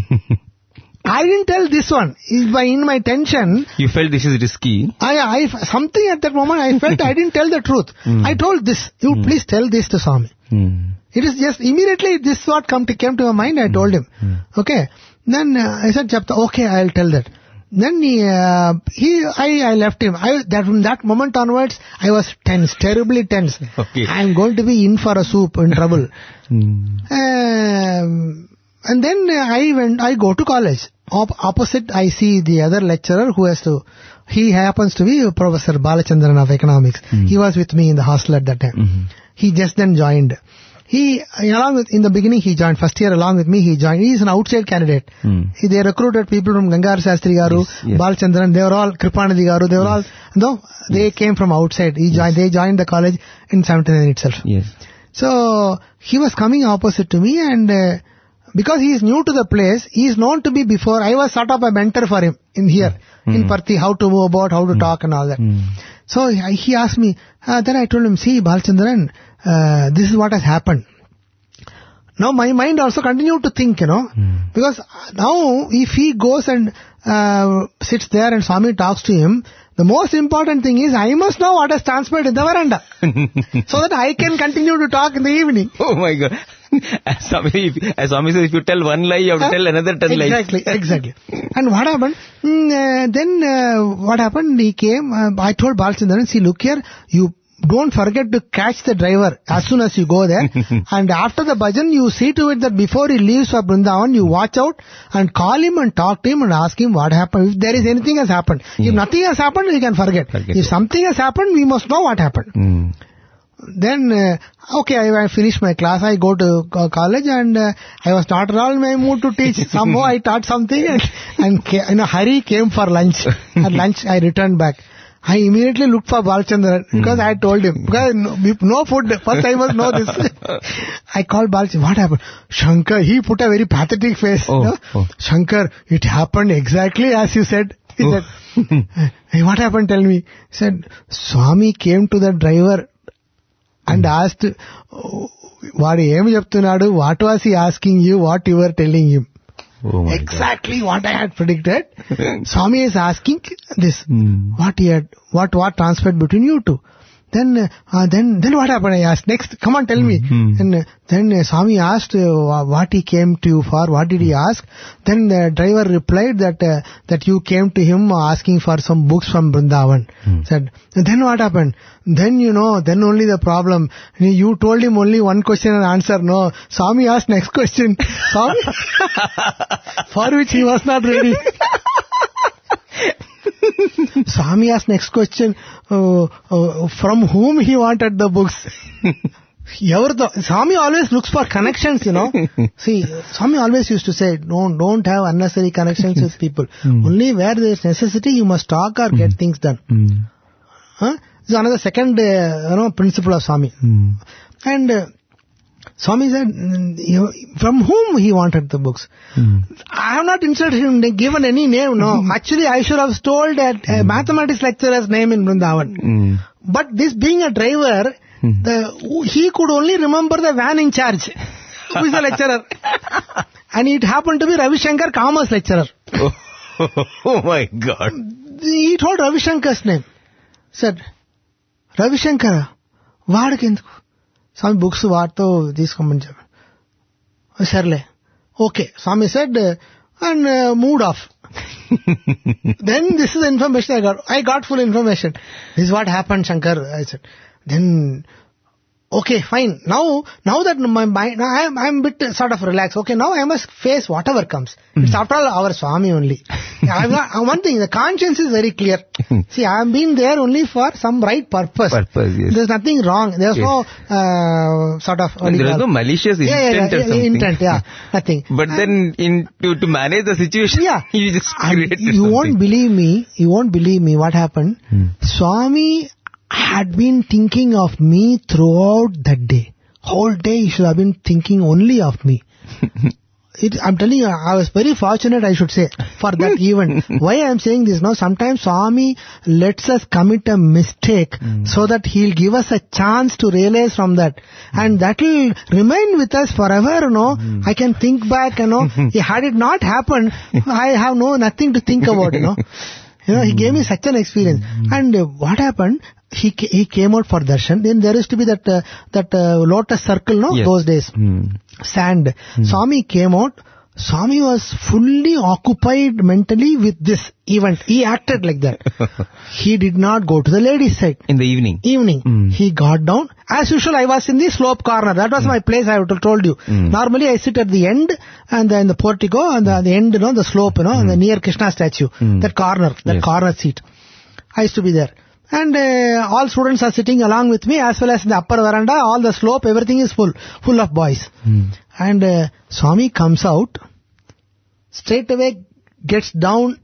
C: I didn't tell this one. In my, in my tension,
A: You felt this is risky.
C: I, I, something at that moment I felt I didn't tell the truth.
A: Mm.
C: I told this, you please tell this to Swami.
A: Mm.
C: It is just immediately this thought come to, came to my mind, I told him. Okay. Then uh, I said, Chapta, okay, I'll tell that. Then he, uh, he I, I left him. I, that, from that moment onwards, I was tense, terribly tense.
A: Okay.
C: I'm going to be in for a soup, in trouble.
A: Mm.
C: Um, and then uh, I went, I go to college. Op- opposite, I see the other lecturer who has to, he happens to be Professor Balachandran of economics.
A: Mm.
C: He was with me in the hostel at that time.
A: Mhm.
C: He just then joined. He, along with, in the beginning he joined, first year along with me he joined. He is an outside candidate.
A: Mm.
C: He, they recruited people from Gangar Sastri Garu,
A: Yes, yes.
C: Balachandran, they were all, Kripanidhi Garu, they were all, no, they came from outside. He joined, they joined the college in seventy-nine itself.
A: Yes.
C: So, he was coming opposite to me and uh, because he is new to the place, he is known to be before, I was sort of a mentor for him in here, in Parthi, how to move about, how to talk and all that.
A: Mm.
C: So, he he asked me, uh, then I told him, see Balachandran, uh, this is what has happened. Now my mind also continued to think, you know,
A: Mm.
C: because now if he goes and uh, sits there and Swami talks to him, the most important thing is I must know what has transpired in the veranda so that I can continue to talk in the evening.
A: Oh my God. As Swami, if, as Swami says, if you tell one lie, you have to tell another ten lies.
C: Exactly, exactly. And what happened? Mm, uh, then uh, what happened? He came, uh, I told Balachandran, see look here, you don't forget to catch the driver as soon as you go there. And after the bhajan, you see to it that before he leaves for Vrindavan, you watch out and call him and talk to him and ask him what happened. If there is anything has happened.
A: Yeah.
C: If nothing has happened, we can forget.
A: Forget
C: if
A: it.
C: something has happened, we must know what happened.
A: Mm.
C: Then, uh, okay, I, I finished my class, I go to co- college and uh, I was not at all in my mood to teach. Somehow I taught something and, and ca- in a hurry came for lunch. At lunch I returned back. I immediately looked for Balachandran because I told him, because no, no food, first I must know this. I called Balachandran, what happened? Shankar, he put a very pathetic face.
A: Oh,
C: you know?
A: oh.
C: Shankar, it happened exactly as you said. He
A: Oh.
C: said, hey, what happened? Tell me. He said, Swami came to the driver and asked, వాడు ఏమి చెప్తున్నాడు, what was he asking you, what you were telling him.
A: Oh my
C: Exactly what I had predicted. Swami is asking this,
A: Hmm.
C: what he had, what, what transpired between you two. Then, uh, then, then what happened? I asked. Next, come on, tell me.
A: Hmm.
C: And uh, then uh, Swami asked uh, what he came to you for. What did he ask? Then the driver replied that uh, that you came to him asking for some books from Vrindavan.
A: Hmm.
C: Said. And then what happened? Then you know, then only the problem. You told him only one question and answer. No, Swami asked next question. Swami, for which he was not ready. Swami asked next question, uh, uh, from whom he wanted the books. Ever Swami always looks for connections, you know. See, Swami always used to say, don't, don't have unnecessary connections with people. Only where there is necessity, you must talk or get things done.
A: Mm.
C: Huh? This is another second, uh, you know, principle of Swami.
A: Mm.
C: And uh, Swami said, mm, you- from whom he wanted the books.
A: Mm.
C: I have not insulted him, given any name, no. Actually, I should have told that uh, mathematics lecturer's name in Vrindavan.
A: Mm.
C: But this being a driver,
A: Hmm.
C: the, he could only remember the van in charge, who is the lecturer. And it happened to be Ravi Shankar, commerce lecturer.
A: Oh, oh my God.
C: He told Ravi Shankar's name. Said, Ravi Shankar, వాడికి ఎందుకు స్వామి books వాడితో తీసుకోమని చెప్పారు. Sarle. Okay. Swami said, uh, and uh, moved off. Then this is the information I got. I got full information. This is what happened, Shankar. I said. Then, okay, fine. Now, now that my mind, now I am, I am a bit sort of relaxed. Okay, now I must face whatever comes. It's after all our Swami only. I'm not, uh, one thing, the conscience is very clear. See, I have been there only for some right purpose.
A: Purpose, yes.
C: There's nothing wrong. There's
A: Yes.
C: no uh, sort of. what do you
A: There is
C: call-
A: no malicious intent
C: yeah, yeah,
A: or
C: yeah,
A: something.
C: intent, yeah, nothing.
A: But then, in to, to manage the situation,
C: Yeah.
A: you just
C: And
A: created
C: you
A: something.
C: won't believe me, you won't believe me what happened.
A: Hmm.
C: Swami had been thinking of me throughout that day. Whole day he should have been thinking only of me. It, I'm telling you, I was very fortunate, I should say, for that event. Why I am saying this now, sometimes Swami lets us commit a mistake so that he'll give us a chance to realize from that. And that will remain with us forever, you know. I can think back, you know. Had it not happened, I have no nothing to think about, you know. You know, he gave me such an experience. And uh, what happened? He ca- he came out for darshan. Then there used to be that uh, that uh, lotus circle, no,
A: Yes.
C: those days,
A: Hmm.
C: sand. Swami came out. Swami was fully occupied mentally with this event. He acted like that. He did not go to the ladies' side.
A: In the evening.
C: Evening,
A: Mm.
C: he got down. As usual, I was in the slope corner. That was my place. I have to- told you.
A: Mm.
C: Normally, I sit at the end and then the portico and the, the end, you know, the slope, you know, and the near Krishna statue.
A: Mm.
C: That corner, that
A: Yes.
C: corner seat. I used to be there. And uh, all students are sitting along with me, as well as in the upper veranda. All the slope, everything is full, full of boys.
A: Hmm.
C: And uh, Swami comes out, straight away gets down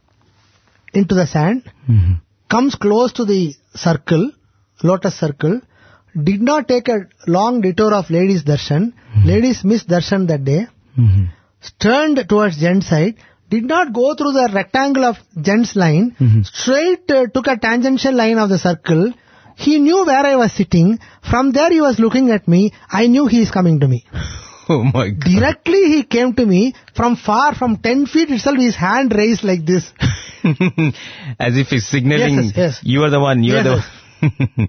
C: into the sand,
A: Hmm.
C: comes close to the circle, lotus circle, did not take a long detour of ladies' darshan. Ladies missed darshan that day.
A: Hmm.
C: Turned towards gents side, did not go through the rectangle of gents line,
A: Mhm.
C: straight uh, took a tangential line of the circle. He knew where I was sitting. From there he was looking at me. I knew he is coming to me.
A: Oh my God.
C: Directly he came to me from far, from ten feet itself, his hand raised like this.
A: As if he's signaling,
C: Yes, yes, yes.
A: you are the one, you
C: Yes,
A: are the one.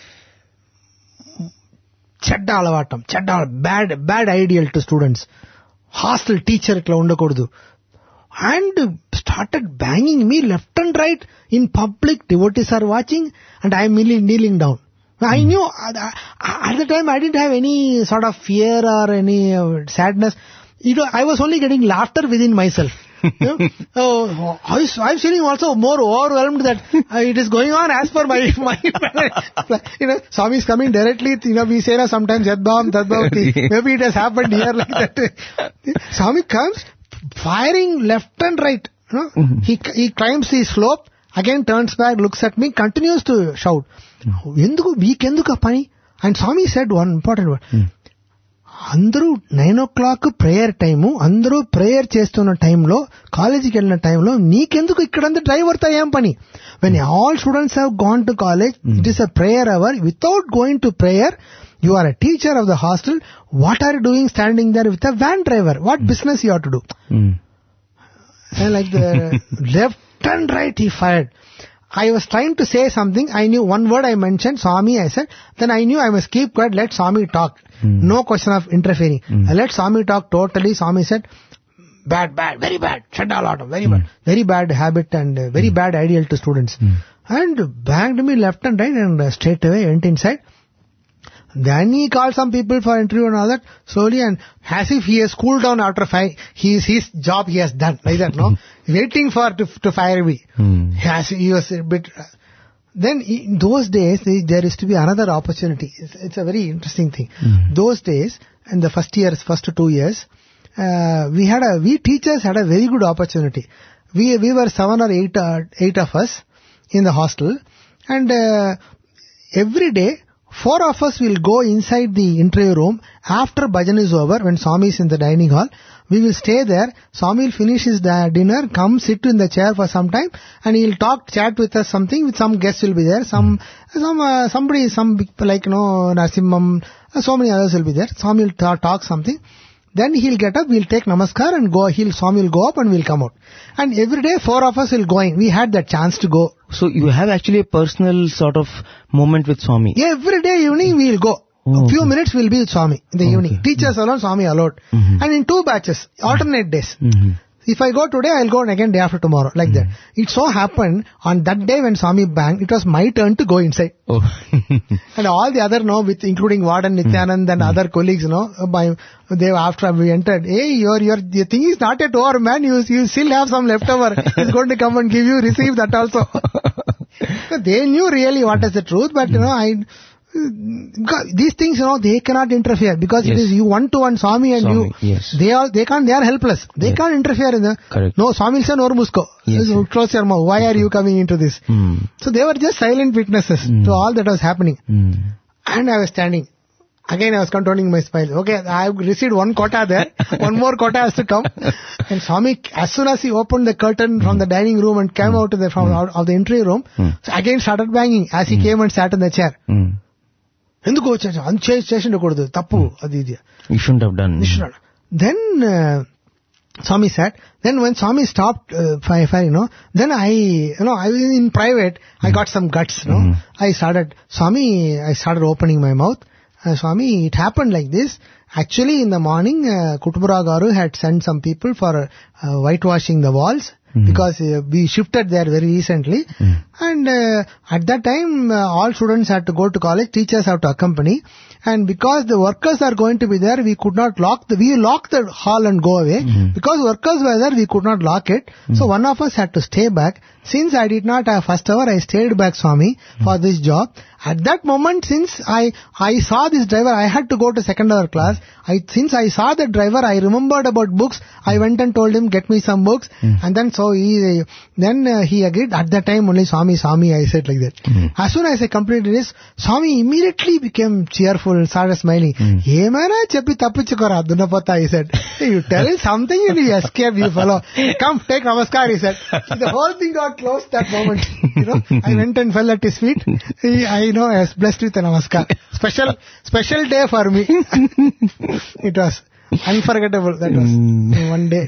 C: చెడ్డ అలవాటం చెడ్డ bad bad ideal to students hostel teacher ఇట్లా ఉండకూడదు and started banging me left and right in public devotees are watching and I'm kneeling down. I knew at the time I didn't have any sort of fear or any uh, sadness. You know, I was only getting laughter within myself. You know? Oh, I was, I was feeling also more overwhelmed that uh, it is going on as per my, my you know, Swami is coming directly, you know, we say that sometimes Yadbhavam, Tadbhavati. Maybe it has happened here like that. Swami comes firing left and right. You know? He, he climbs the slope, again turns back, looks at me, continues to shout. ఎందుకు మీకెందుకు ఆ పని? And Swami said one important word. అందరూ nine o'clock prayer time, అందరూ prayer చేస్తున్న టైంలో, కాలేజీకి వెళ్ళిన టైంలో నీకెందుకు ఇక్కడంతా డ్రైవర్తో ఏం పని? When all students have gone to college, it is a prayer hour. Without going to prayer, you are a teacher of the hostel. What are you doing standing there with a van driver? What business you have to do?
A: Hmm.
C: And like the left and right he fired. I was trying to say something. I knew one word I mentioned, Swami, I said. Then I knew I must keep quiet, let Swami talk.
A: Hmm.
C: No question of interfering.
A: Hmm.
C: I let Swami talk totally. Swami said, bad, bad, very bad. Shaddalatam, very bad. Very bad habit and uh, very bad ideal to students.
A: Hmm.
C: And banged me left and right and uh, straight away went inside. Then he called some people for interview and all that, slowly, and as if he has cooled down after fire, his, his job he has done, like that, no? Waiting for to, to fire me.
A: Hmm.
C: Yes, he was a bit. Uh, then in those days, there there used to be another opportunity. It's, it's a very interesting thing.
A: Hmm.
C: Those days, in the first years, first two years, uh, we had a, we teachers had a very good opportunity. We, we were seven or eight, uh, eight of us in the hostel, and uh, every day, four of us will go inside the interview room after bhajan is over, when Swami is in the dining hall. We will stay there. Swami will finish his da- dinner, come sit in the chair for some time, and he will talk, chat with us something. With some guests will be there. Some, some, uh, somebody, some people like, you know, Narasimham, uh, so many others will be there. Swami will ta- talk something. Then he'll get up, we'll take namaskar and go, he'll, Swami will go up and we'll come out. And every day four of us will go in. We had that chance to go.
A: So you have actually a personal sort of moment with Swami.
C: Every day evening we'll go.
A: Oh,
C: a few
A: okay.
C: minutes will be with Swami in the
A: Okay.
C: evening. Teachers alone, Swami allowed.
A: Mhm.
C: And in two batches, alternate days.
A: Mhm.
C: If I go today, I'll go again day after tomorrow, like that. It so happened on that day when Swami banged, it was my turn to go inside.
A: Oh.
C: And all the other, no, with including Warden Nityanand and other colleagues, no, by they after we entered, hey, your your the thing is not at over, man. You you still have some leftover. He's going to come and give you, receive that also. So they knew really what is the truth, but you know, I. Because these things, you know, they cannot interfere because it
A: Yes.
C: is you one to one Swami and
A: Swami,
C: you.
A: yes.
C: They are they can't. They are helpless. They
A: Yes.
C: can't interfere in the.
A: Correct.
C: No, Swami will say no musko.
A: Yes, yes.
C: Close your mouth. Why are you coming into this?
A: Mm.
C: So they were just silent witnesses
A: Mm.
C: to all that was happening.
A: Mm.
C: And I was standing. Again, I was controlling my smile. Okay, I have received one quota there. One more quota has to come. And Swami, as soon as he opened the curtain from the dining room and came out of the, from out of the entry room,
A: Mm.
C: so again started banging as he came and sat in the chair.
A: Mm.
C: ఎందుకు వచ్చాను అంత చేసి ఉండకూడదు తప్పు అది ఇది
A: You shouldn't have done.
C: Nishran. Then uh, Swami sat. Then when Swami stopped uh, fire, fire, you know, then I, you know, I was in private. I got some guts, you know.
A: Mm.
C: I started, Swami, I started opening my mouth. Uh, Swami, it happened like this. Actually, in the morning, uh, Kutubura Garu had sent some people for uh, whitewashing the walls.
A: Mm.
C: Because uh, we shifted there very recently.
A: Mm.
C: And uh, at that time, uh, all students had to go to college, teachers have to accompany. And because the workers are going to be there, we could not lock the, we locked the hall and go away.
A: Mm.
C: Because workers were there, we could not lock it. So one of us had to stay back. Since I did not have first hour, I stayed back, Swami, for this job. At that moment, since I, I saw this driver, I had to go to second hour class. I, since I saw the driver, I remembered about books. I went and told him, get me some books. And then so he, then uh, he agreed. At that time only, Swami, Swami, I said like that. As soon as I completed this, Swami immediately became cheerful, started smiling. Yemana cheppi tappichukora, Dunapata, he said. You tell something and you escape, you fellow. Come, take namaskar, he said. The whole thing got closed that moment. You know, I went and fell at his feet. He, I know, I was blessed with a namaskar. Special, special day for me. It was unforgettable. That was
A: Mm.
C: one day.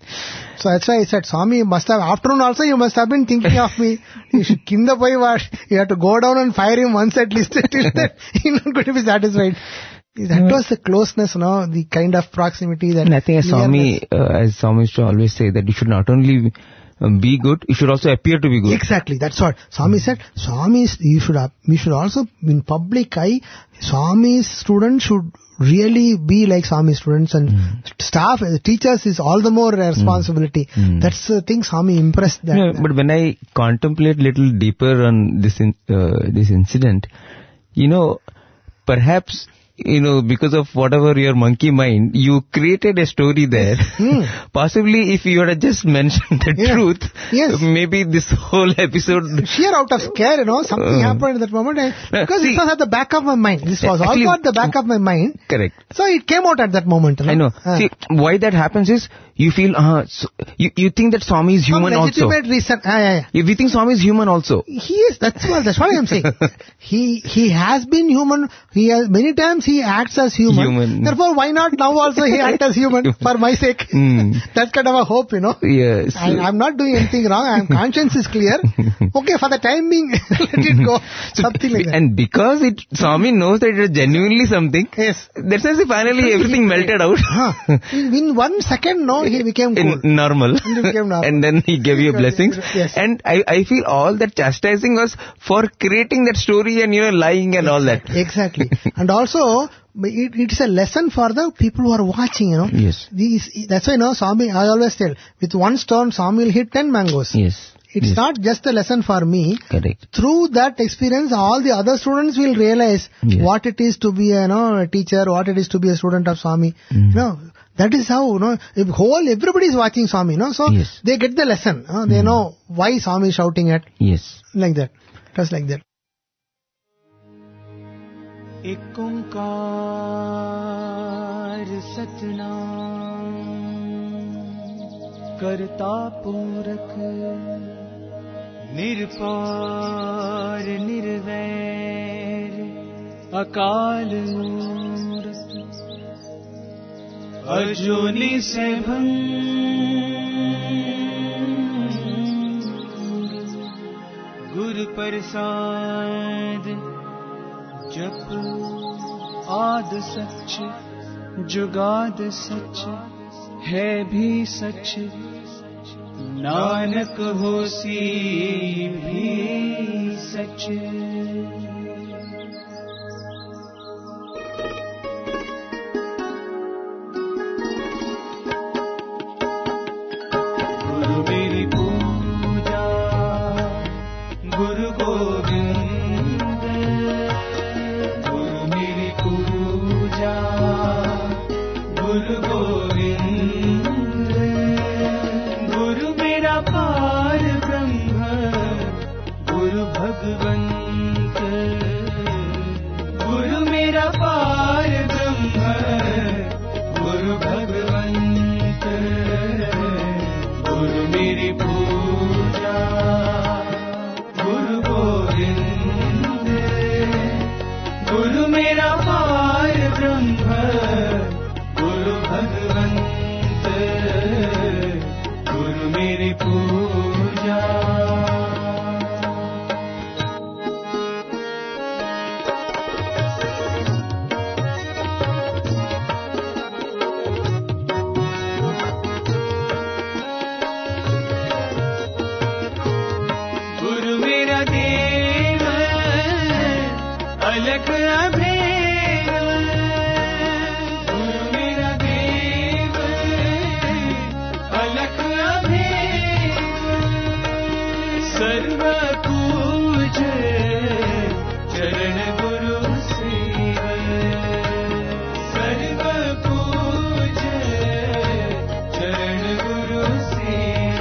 C: So that's why I said, Swami, you must have, afternoon also you must have been thinking of me. You should, kinda poi wash. You have to go down and fire him once at least. Till then, you're not going to be satisfied. That was the closeness, no, the kind of proximity that.
A: And I think as
C: nearness.
A: Swami, uh, as Swami used to always say that you should not only um, be good, you should also appear to be good.
C: Exactly, that's what Swami said. Swami, you should have, you should also in public eye, Swami's students should really be like Swami students, and staff, uh, teachers is all the more a responsibility.
A: Mm.
C: That's the thing Swami impressed that.
A: No, but when I contemplate little deeper on this in, uh, this incident, you know, perhaps, you know, because of whatever your monkey mind, you created a story there.
C: Hmm.
A: Possibly if you had just mentioned the
C: Yeah.
A: truth,
C: Yes.
A: maybe this whole episode...
C: Sheer out of scare, you know, something
A: Uh.
C: happened at that moment. And
A: No,
C: because
A: see-
C: it was at the back of my mind. This was
A: Actually-
C: also at the back of my mind.
A: Correct.
C: So it came out at that moment. You
A: I know.
C: Uh.
A: See, why that happens is, you feel, uh, so, you, you think that Swami is
C: Some
A: human also.
C: legitimate reason. Ah, yeah, yeah.
A: If we think Swami is human also.
C: He is, that's what, that's what I am saying. He, he has been human. He has, many times he acts as human.
A: Human.
C: Therefore, why not now also he act as human for my sake?
A: Hmm.
C: That's kind of a hope, you know.
A: Yes.
C: I, I'm not doing anything wrong. I'm conscience is clear. Okay, for the time being, let it go.
A: So,
C: Something like that.
A: And because it, Swami knows that it is genuinely something,
C: Yes.
A: that's why finally everything melted out.
C: Huh. In, in one second, no, he became cool.
A: In normal.
C: He became normal.
A: And then he gave you blessings.
C: Yes.
A: And I, I feel all that chastising was for creating that story and, you know, lying and all that.
C: Exactly. And also, it, it's a lesson for the people who are watching, you know.
A: Yes.
C: These, that's why, you know, Swami, I always tell, with one stone, Swami will hit ten mangoes.
A: Yes.
C: It's
A: yes.
C: not just a lesson for me.
A: Correct.
C: Through that experience, all the other students will realize
A: Yes.
C: what it is to be a, you know, a teacher, what it is to be a student of Swami.
A: Mm.
C: You know, that is how, you know, if whole, everybody is watching Swami, you know, so
A: Yes.
C: they get the lesson. Uh, they know why Swami is shouting at,
A: Yes.
C: like that. Just like that.
G: एक ओंकार सतनाम करता पूरक निरपार निर्वैर अकाल मूरत अजूनी सैभं गुरु प्रसाद जप आद सच जुगाद सच है भी सच नानक होसी भी सच। गुरु मेरी पूजा गुरु गोविंद, गुरु मेरी पूजा गुरु गोविंद, गुरु मेरा पार ब्रह्म गुरु भगवंत, गुरु मेरा पार ब्रह्म गुरु भगवंत, गुरु मेरी पूजा गुरु गोविंद, गुरु मेरा पार ब्रह्म गुरु भगवंत, गुरु मेरी पूजा। गुरु मेरा देव अलख अभेद, गुरु मेरा देव अलख अभेद, सर्व पूज चरण गुरु सेव, सर्व पूज चरण गुरु सेव,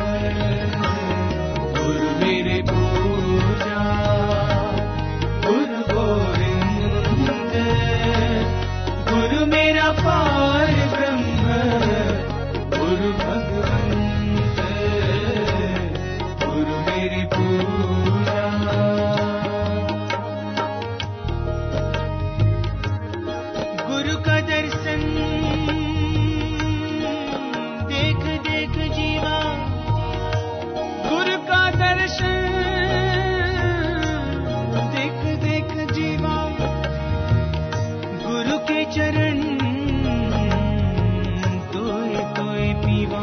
G: गुरु मेरे पूजा गुरु गोविंद, गुरु मेरा पार ब्रह्म गुरु भगवंत, गुरु मेरी पूजा। गुरु का दर्शन देख देख जीवा, गुरु का दर्शन देख देख जीवा, गुरु के चरण तोय तोय पीवा,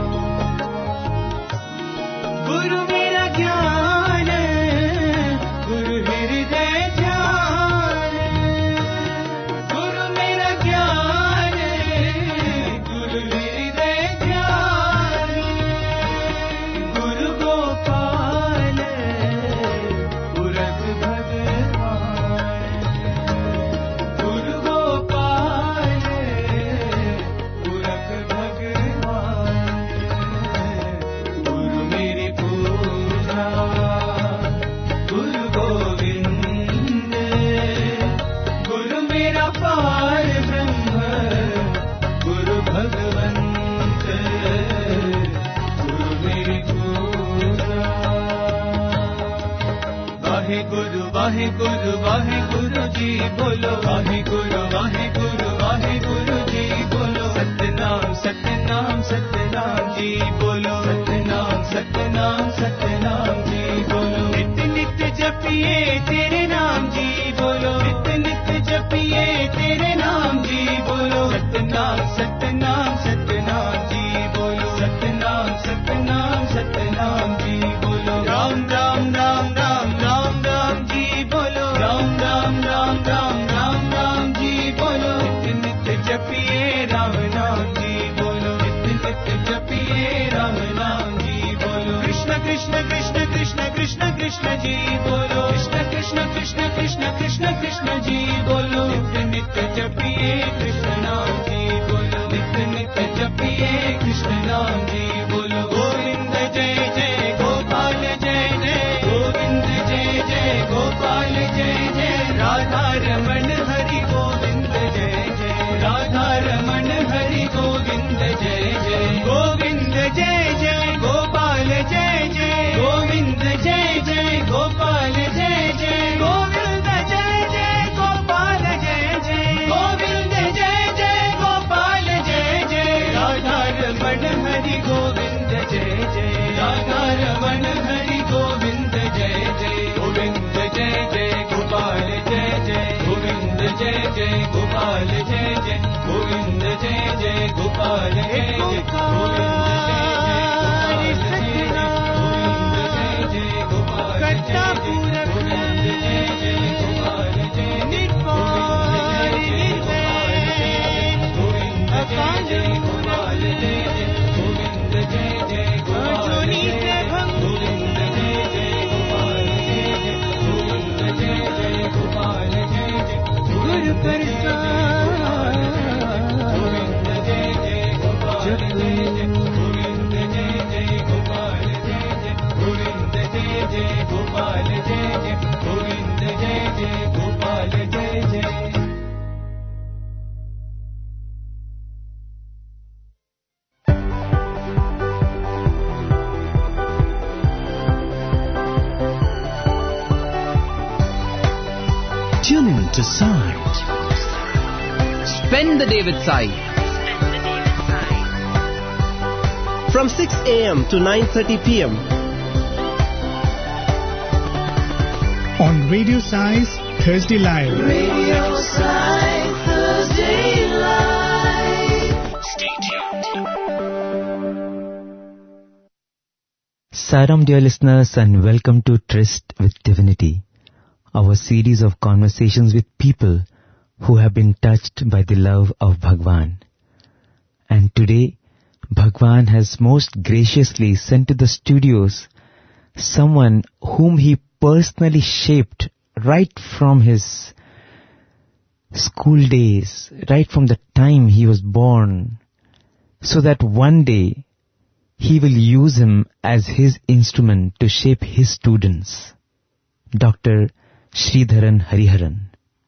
G: गुरु मेरा ज्ञान गुरु हृदय ध्यान, गुरु मेरा ज्ञान गुरु हृदय ध्यान, गुरु गोपाल पुरख भगवान, गुरु गोपाल पुरख भगवान, गुरु मेरी पूजा गुरु गोविंद, गुरु मेरा पार ब्रह्म गुरु भगवंत, गुरु मेरी पूजा। वाहे गुरु वाहे गुरु वाहे गुरु जी बोलो, वाहे गुरु वाहे गुरु वाहे गुरु जी बोलो, सतनाम सतनाम सतनाम जी बोलो, सतनाम सतनाम सतनाम जी बोलो, नित्य नित्य जपिए तेरे नाम जी बोलो, नित्य नित्य जपिए तेरे नाम जी बोलो, सतनाम सतनाम सतनाम जी बोलो, सतनाम सतनाम सतनाम जी बोलो, राम राम राम राम राम राम जी बोलो, राम राम राम राम राम राम जी बोलो, नित्य नित्य जपिए राम नाम जी बोलो, नित्य नित्य जपिए राम नाम जी बोलो, कृष्ण कृष्ण कृष्ण कृष्ण कृष्ण कृष्ण जी बोलो, कृष्ण कृष्ण कृष्ण कृष्ण कृष्ण कृष्ण जी बोलो, नित्य नित्य जपिए कृष्ण नाम जी बोलो, नित्य नित्य जपिए कृष्ण नाम जी बोलो, गोविंद जय जय गोपाल जय जय, गोविंद जय जय गोपाल जय जय, राधा रमण हरि गोविंद जय जय, राधा रमण हरि गोविंद जय जय, गोविंद जय जय गोपाल जय जय, गोविंद जय जय गोपाल जय जय, गोविंद जय जय गोपाल जय जय, गोविंद जय जय गोपाल जय जय, राधा रमण हरि गोविंद जय जय, राधा रमण हरि गोविंद जय जय, गोविंद जय जय गोपाल जय जय, गोविंद जय जय गोपाल जय जय गोविंद जय जय गोपाल जय जय गोविंद जय जय गोपाल जय जय गोविंद जय जय गोपाल जय जय गोविंद जय जय गोपाल जय जय गोविंद जय जय गोपाल जय जय गोविंद जय जय गोपाल जय जय गोविंद जय जय गोपाल जय जय गुरु प्रसाद गोविंद जय जय गोपाल जय जय गोविंद जय जय गोपाल जय जय गोविंद जय जय गोपाल जय जय गोविंद जय जय गोपाल जय जय
F: Tune in to Sai.
H: Spend the day with Sai.
I: From six a.m. to nine thirty p.m.
J: on Radio Sai's Thursday Live.
B: Radio Sai Thursday Live. Stay tuned.
A: Saram, dear listeners, and welcome to Tryst with Divinity, our series of conversations with people who have been touched by the love of Bhagwan. And today, Bhagwan has most graciously sent to the studios someone whom he personally shaped right from his school days, right from the time he was born, so that one day he will use him as his instrument to shape his students. Doctor Sridharan Hariharan.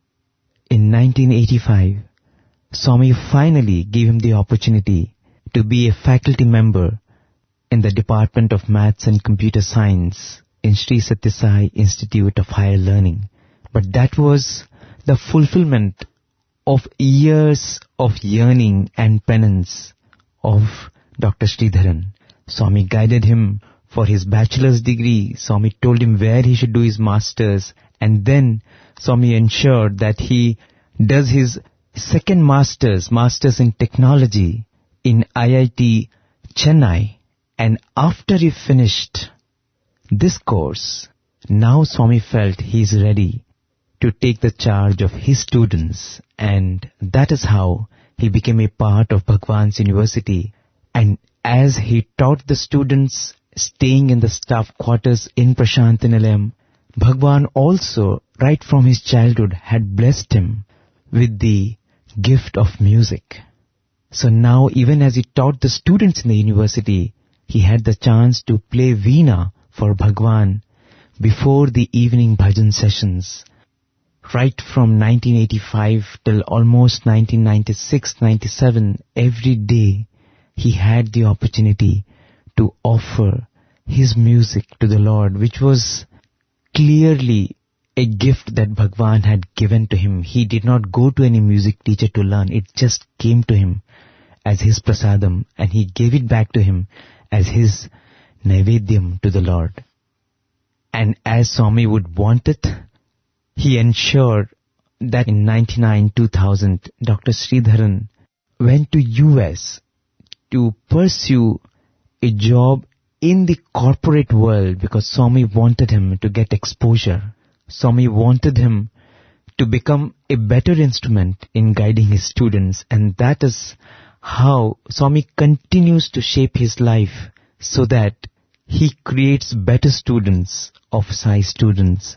A: In nineteen eighty-five, Swami finally gave him the opportunity to be a faculty member in the Department of Maths and Computer Science in Sri Sathya Sai Institute of Higher Learning. But that was the fulfillment of years of yearning and penance of Doctor Sridharan. Swami guided him for his bachelor's degree. Swami told him where he should do his master's, and then Swami ensured that he does his second master's, master's in technology in I I T Chennai. And after he finished this course, now Swami felt he is ready to take the charge of his students, and that is how he became a part of Bhagwan's University. And as he taught the students staying in the staff quarters in Prashantinilayam, Bhagwan also, right from his childhood, had blessed him with the gift of music. So now, even as he taught the students in the university, he had the chance to play Veena for Bhagwan before the evening bhajan sessions. Right from nineteen eighty-five till almost nineteen ninety-six ninety-seven, every day he had the opportunity to offer his music to the Lord, which was clearly a gift that Bhagwan had given to him. He did not go to any music teacher to learn. It just came to him as his prasadam, and he gave it back to him as his naivedyam to the Lord. And as Swami would want it, he ensured that in ninety-nine two thousand, Doctor Sridharan went to U S to pursue a job in the corporate world because Swami wanted him to get exposure. Swami wanted him to become a better instrument in guiding his students, and that is how Swami continues to shape his life so that he creates better students of Sai students.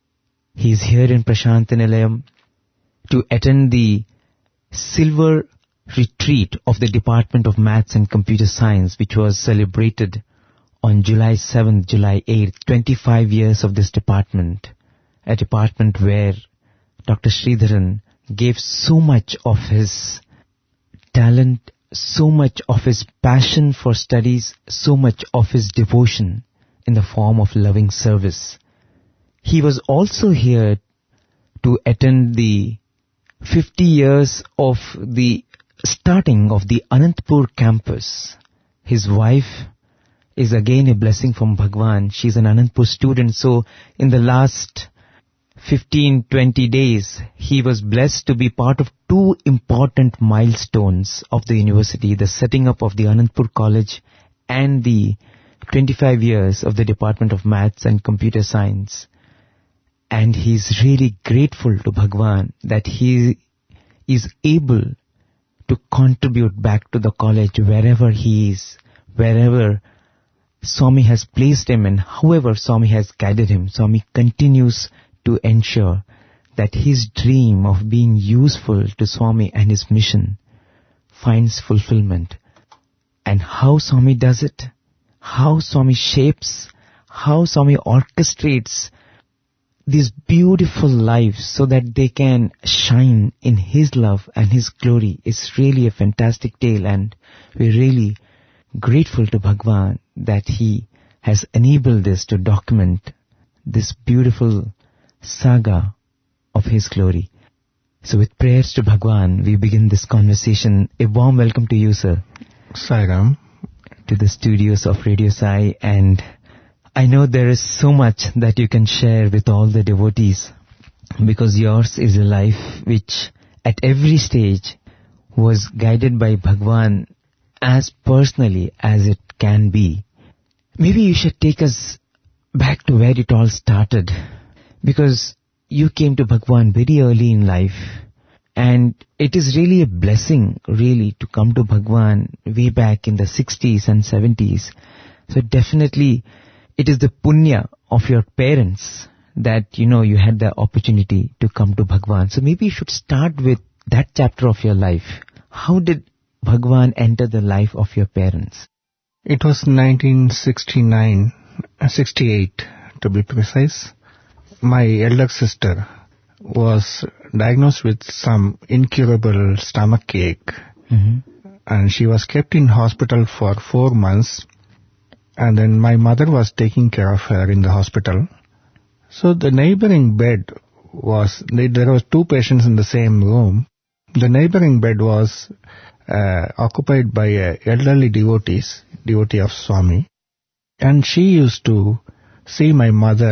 A: He is here in Prashantinilayam to attend the silver retreat of the Department of Maths and Computer Science, which was celebrated on July seventh, July eighth, twenty-five years of this department, a department where Doctor Sridharan gave so much of his talent, so much of his passion for studies, so much of his devotion in the form of loving service. He was also here to attend the fifty years of the starting of the Anantapur campus. His wife is again a blessing from Bhagwan. She's an Anantapur student. So in the last fifteen, twenty days, he was blessed to be part of two important milestones of the university, the setting up of the Anandpur College and the twenty-five years of the Department of Maths and Computer Science. And he's really grateful to Bhagwan that he is able to contribute back to the college wherever he is, wherever Swami has placed him and however Swami has guided him. Swami continues to ensure that his dream of being useful to Swami and his mission finds fulfillment. And how Swami does it, how Swami shapes, how Swami orchestrates these beautiful lives so that they can shine in his love and his glory is really a fantastic tale, and we're really grateful to Bhagwan that he has enabled this to document this beautiful saga of his glory. So with prayers to Bhagwan, we begin this conversation. A warm welcome to you, sir.
H: Sairam.
A: To the studios of Radio Sai, and I know there is so much that you can share with all the devotees, because yours is a life which at every stage was guided by Bhagwan as personally as it can be. Maybe you should take us back to where it all started, because you came to Bhagwan very early in life, and it is really a blessing really to come to Bhagwan way back in the sixties and seventies. So definitely it is the punya of your parents that, you know, you had the opportunity to come to Bhagwan. So maybe you should start with that chapter of your life. How did Bhagwan enter the life of your parents?
H: It was nineteen sixty-nine, sixty-eight to be precise. My elder sister was diagnosed with some incurable stomach ache,
A: Mm-hmm.
H: and she was kept in hospital for four months. And then my mother was taking care of her in the hospital. So the neighboring bed was, there were two patients in the same room. The neighboring bed was uh, occupied by a elderly devotees, devotee of Swami. And she used to see my mother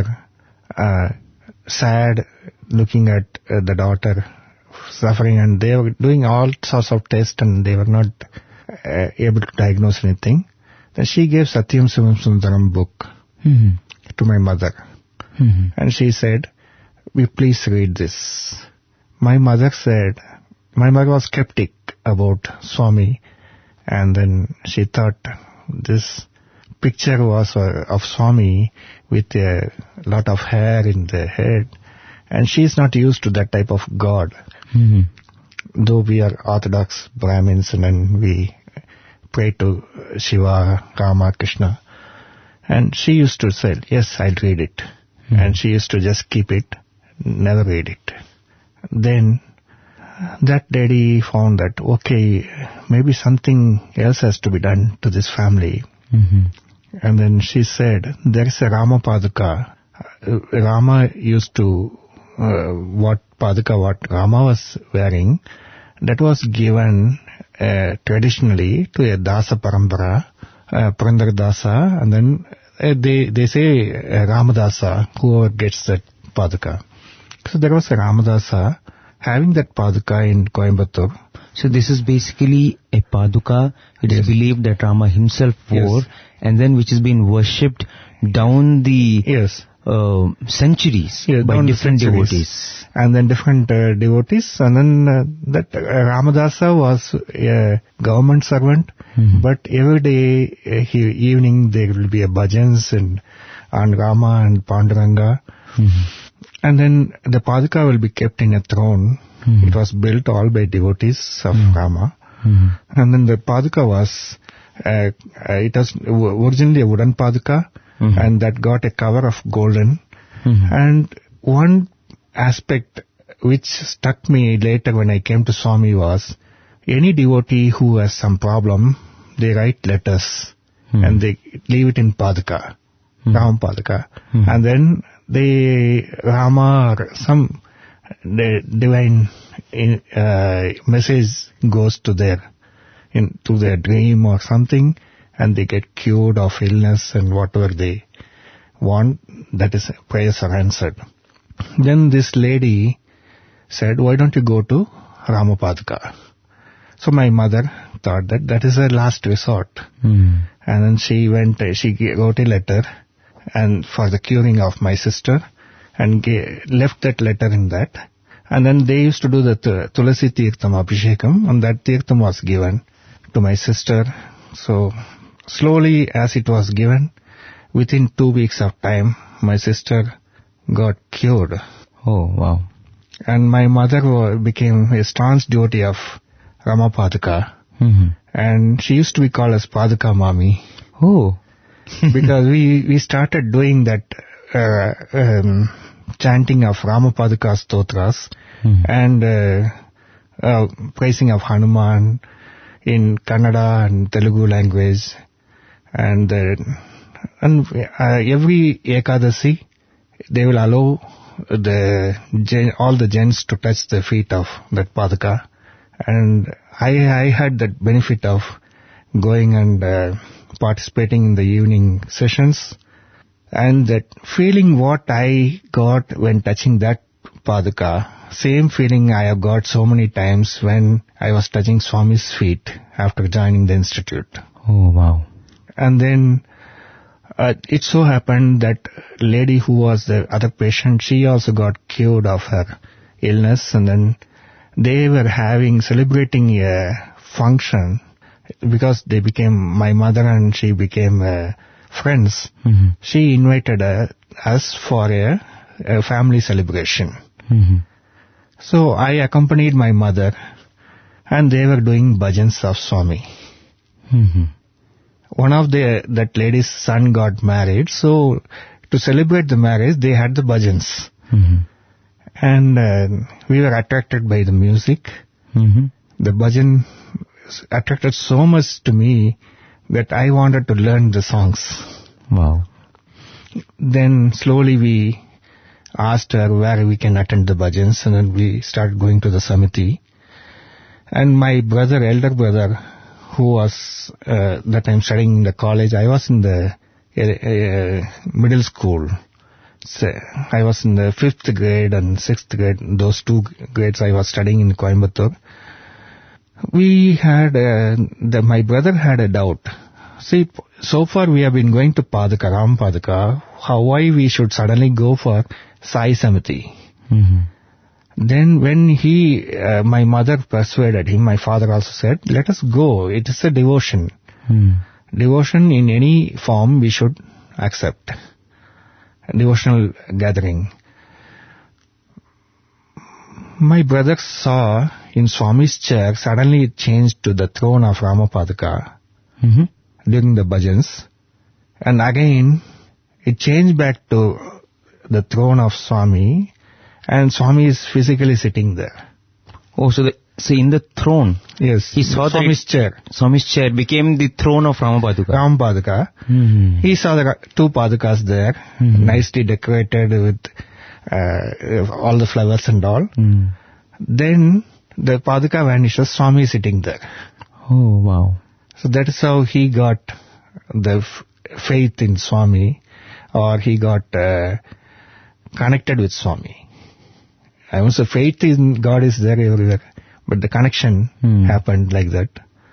H: uh, sad, looking at uh, the daughter suffering, and they were doing all sorts of tests and they were not uh, able to diagnose anything. Then she gave Satyam Sivam Sundaram book
A: Mm-hmm.
H: to my mother.
A: Mm-hmm.
H: And she said, "We please read this." My mother said, my mother was skeptic about Swami, and then she thought this picture was uh, of Swami with a lot of hair in the head, and she is not used to that type of God.
A: Mm-hmm.
H: Though we are Orthodox Brahmins and then we pray to Shiva, Rama, Krishna. And she used to say, yes, I'll read it.
A: Hmm.
H: And she used to just keep it, never read it. Then that lady found that, okay, maybe something else has to be done to this family.
A: Mm-hmm.
H: And then she said, there is a Rama Paduka. Uh, Rama used to, uh, what Paduka, what Rama was wearing, that was given uh, traditionally to a Dasa Parampara, uh, Purandara Dasa, and then uh, they they say uh, Ramadasa, whoever gets that Paduka. So there was a Ramadasa having that Paduka in Coimbatore.
A: So this is basically a Paduka. It is
H: Yes.
A: believed that Rama himself wore,
H: Yes.
A: and then which has been worshipped down the
H: Yes.
A: uh, centuries
H: Yeah,
A: by
H: down the
A: different
H: centuries.
A: devotees.
H: And then different uh, devotees. And then uh, that uh, Ramadasa was a government servant.
A: Mhm.
H: But every day, uh, he, evening, there will be a bhajans and, and Rama and Panduranga.
A: Mhm.
H: And then the Paduka will be kept in a throne.
A: Mhm.
H: It was built all by devotees of
A: Mhm.
H: Rama.
A: Mhm.
H: And then the Paduka was, uh, uh, it was originally a wooden Paduka.
A: Mhm.
H: And that got a cover of golden.
A: Mhm.
H: And one aspect which struck me later when I came to Swami was, any devotee who has some problem, they write letters
A: Hmm.
H: and they leave it in Paduka,
A: Hmm.
H: Ram Paduka.
A: Hmm.
H: And then they, Rama or some the divine in, uh, message goes to their, in, to their dream or something, and they get cured of illness and whatever they want, that is, prayers are answered. Then this lady said, why don't you go to Ramapaduka? So my mother thought that that is her last resort.
A: Mm.
H: And then she went, she wrote a letter and for the curing of my sister and ga- left that letter in that. And then they used to do the th- Tulasi Tirtham Abhishekam, and that Tirtham was given to my sister. So slowly as it was given, within two weeks of time, my sister got cured.
A: Oh, wow.
H: And my mother wa- became a staunch devotee of Ramapaduka.
A: Mm-hmm.
H: And she used to be called as Paduka Mami.
A: Oh.
H: Because we, we started doing that uh, um, chanting of Ramapaduka stotras
A: Mm-hmm.
H: and uh, uh, praising of Hanuman in Kannada and Telugu language. And, uh, and uh, every Ekadasi, they will allow the gen- all the gens to touch the feet of that Paduka. And I, I had that benefit of going and uh, participating in the evening sessions, and that feeling what I got when touching that Paduka, same feeling I have got so many times when I was touching Swami's feet after joining the institute.
A: Oh, wow.
H: And then uh, it so happened that lady who was the other patient, she also got cured of her illness, and then they were having, celebrating a function because they became, my mother and she became uh, friends.
A: Mm-hmm.
H: She invited uh, us for a, a family celebration.
A: Mm-hmm.
H: So I accompanied my mother and they were doing bhajans of Swami.
A: Mm-hmm.
H: One of the, that lady's son got married, so to celebrate the marriage, they had the bhajans.
A: Mm-hmm.
H: And uh, we were attracted by the music.
A: Mm-hmm.
H: The bhajan attracted so much to me that I wanted to learn the songs.
A: Wow.
H: Then slowly we asked her where we can attend the bhajans, and then we started going to the Samiti. And my brother, elder brother, who was uh, that time studying in the college, I was in the uh, uh, middle school. So I was in the fifth grade and sixth grade. Those two grades I was studying in Coimbatore. We had, uh, the, my brother had a doubt. See, so far we have been going to Paduka, Ram Paduka. How, why we should suddenly go for Sai Samiti?
A: Mm-hmm.
H: Then when he, uh, my mother persuaded him, my father also said, let us go. It is a devotion.
A: Mm.
H: Devotion in any form we should accept. A devotional gathering. My brother saw in Swami's chair, suddenly it changed to the throne of Ramapaduka
A: Mm-hmm.
H: during the bhajans. And again, it changed back to the throne of Swami, and Swami is physically sitting there.
A: Oh, so the, so in the throne,
H: Yes,
A: he saw that
H: Swami's
A: it-
H: chair.
A: Swami's chair became the throne of Ramapaduka.
H: Ramapaduka.
A: Mm-hmm.
H: He saw the two padukas there,
A: Mhm.
H: nicely decorated with uh, all the flowers and all.
A: Mm.
H: Then the paduka vanishes, Swami is sitting there.
A: Oh, wow.
H: So that is how he got the f- faith in Swami, or he got uh, connected with Swami. I mean, so faith in God is there everywhere, but the connection
A: Hmm.
H: happened like that.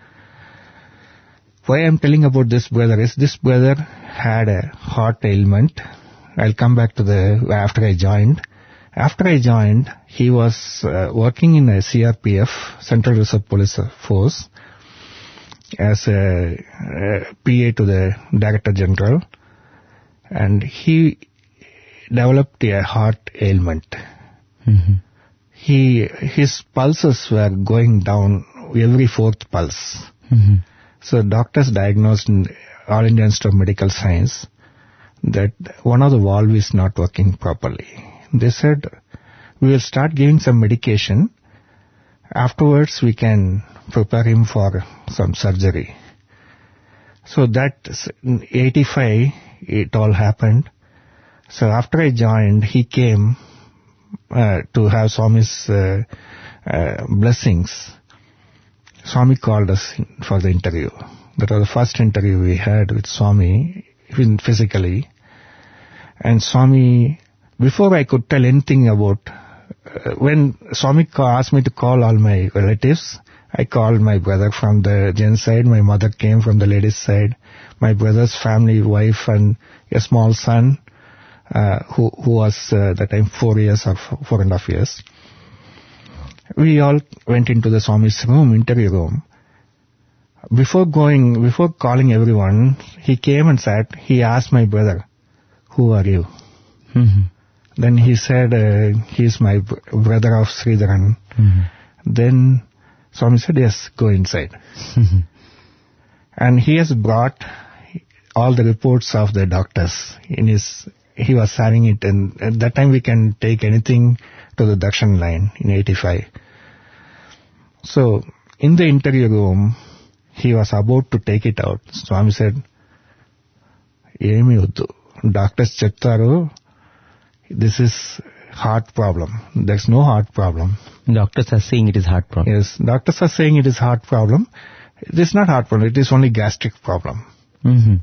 H: Why I'm telling about this brother is this brother had a heart ailment. I'll come back to the after I joined. After I joined, he was uh, working in a C R P F, Central Reserve Police Force, as a, a P A to the Director General, and he developed a heart ailment.
A: Mm-hmm.
H: He his pulses were going down every fourth pulse.
A: Mm-hmm.
H: So doctors diagnosed in All India Institute of Medical Science that one of the valve is not working properly. They said, we will start giving some medication. Afterwards, we can prepare him for some surgery. So that in eighty-five, it all happened. So after I joined, he came uh, to have Swami's uh, uh, blessings. Swami called us for the interview. That was the first interview we had with Swami, even physically. And Swami before I could tell anything about, uh, when Swami ca- asked me to call all my relatives, I called my brother from the gents side, my mother came from the ladies side, my brother's family, wife and a small son, uh, who, who was uh, that time four years or f- four and a half years. We all went into the Swami's room, interview room. Before going, before calling everyone, he came and sat, he asked my brother, who are you?
A: Mm-hmm.
H: Then he said, uh, he's my br- brother of Sridharan.
A: Mm-hmm.
H: Then Swami said, yes, go inside.
A: Mm-hmm.
H: And he has brought all the reports of the doctors in his, he was having it, and at that time we can take anything to the Dakshan line in eighty-five. So, in the interview room, he was about to take it out. Swami said, Emi uddu. Doctors cheptaru, this is heart problem. There's no heart problem.
A: Doctors are saying it is heart problem.
H: Yes, doctors are saying it is heart problem. It is not heart problem, it is only gastric problem.
A: Mm-hmm.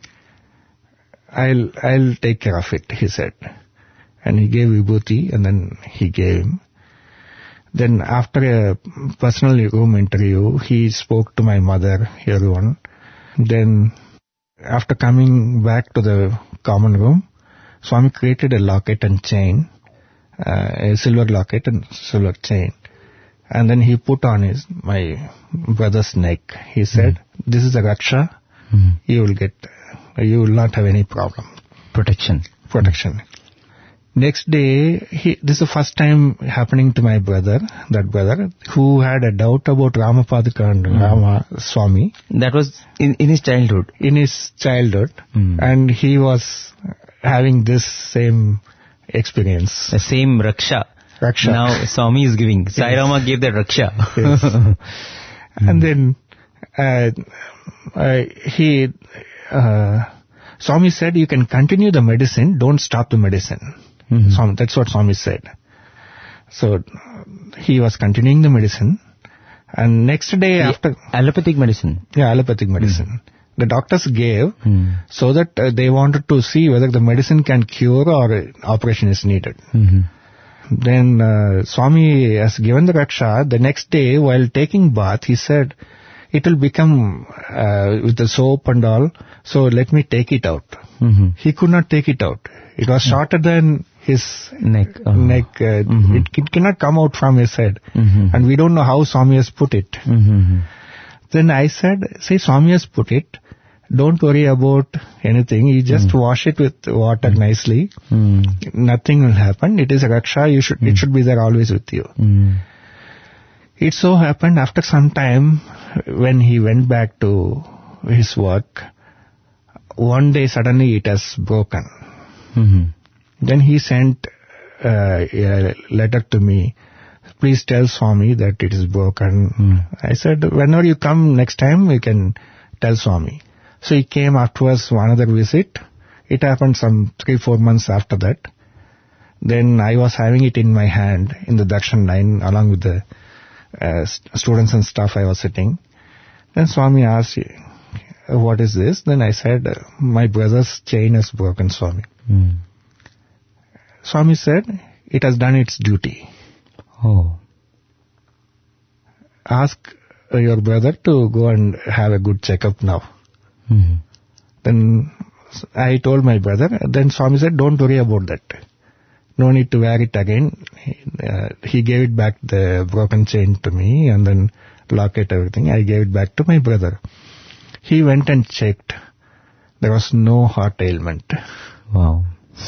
H: I'll, I'll take care of it, he said. And he gave vibhuti and then he gave him. Then after a personal room interview, he spoke to my mother, everyone. Then after coming back to the common room, Swami created a locket and chain, uh, a silver locket and silver chain. And then he put on his, my brother's neck. He said, mm-hmm. this is a Raksha. Mm-hmm. You will get, you will not have any problem.
A: Protection.
H: Protection. Next day, he, this is the first time happening to my brother, that brother, who had a doubt about Ramapadaka and mm. Rama Swami.
A: That was in, in his childhood?
H: In his childhood.
A: Mm.
H: And he was having this same experience.
A: The same Raksha.
H: Raksha.
A: Now Swami is giving. Sai Rama gave that Raksha.
H: Yes. mm. And then uh, uh, he... Uh, Swami said, you can continue the medicine, don't stop the medicine. Mm-hmm. Swami, that's what Swami said. So, he was continuing the medicine. And next day
A: the
H: after...
A: Allopathic medicine?
H: Yeah, allopathic medicine. Mm-hmm. The doctors gave
A: mm-hmm.
H: so that uh, they wanted to see whether the medicine can cure or uh, operation is needed.
A: Mm-hmm.
H: Then uh, Swami has given the Raksha. The next day, while taking bath, he said, it will become uh, with the soap and all, so let me take it out.
A: Mm-hmm.
H: He could not take it out. It was shorter than his
A: neck. Oh.
H: neck. Uh,
A: mm-hmm.
H: it, it cannot come out from his head.
A: Mm-hmm.
H: And we don't know how Swami has put it.
A: Mm-hmm.
H: Then I said, say Swami has put it, don't worry about anything. You just mm. wash it with water mm. nicely.
A: Mm.
H: Nothing will happen. It is a Raksha. You should, mm. It should be there always with you.
A: Mm.
H: It so happened after some time, when he went back to his work, one day suddenly it has broken.
A: Mm-hmm.
H: Then he sent uh, a letter to me, please tell Swami that it is broken. Mm. I said, whenever you come next time, you can tell Swami. So he came afterwards, another visit. It happened some three, four months after that. Then I was having it in my hand in the Dakshan line along with the uh, students and staff I was sitting. Then Swami asked, what is this? Then I said, my brother's chain has broken, Swami.
A: Mm.
H: Swami said, it has done its duty.
A: Oh.
H: Ask your brother to go and have a good checkup now.
A: Mm-hmm.
H: Then I told my brother, then Swami said, don't worry about that. No need to wear it again. Uh, he gave it back, the broken chain to me, and then locket, everything. I gave it back to my brother. He went and checked. There was no heart ailment.
A: Wow.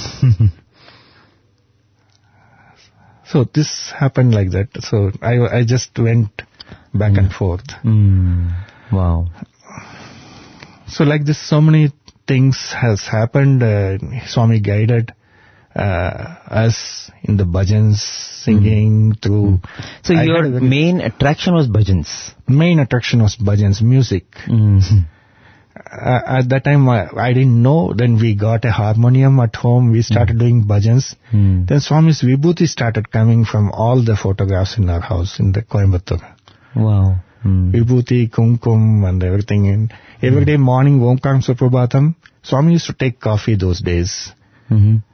H: So this happened like that. So I, I just went back mm. and forth.
A: Mm. Wow.
H: So like this, so many things has happened. Uh, Swami guided uh, us in the bhajans, singing mm. through.
A: So
H: I
A: your main attraction was bhajans?
H: Main attraction was bhajans, music.
A: Mm-hmm.
H: Uh, at that time, I, I didn't know. Then we got a harmonium at home. We started mm. doing bhajans.
A: Mm.
H: Then Swami's vibhuti started coming from all the photographs in our house in the Coimbatore.
A: Wow. Mm.
H: Vibhuti, kumkum and everything. And every mm. day morning, Omkaram Suprabhatam, Swami used to take coffee those days.
A: Mm-hmm.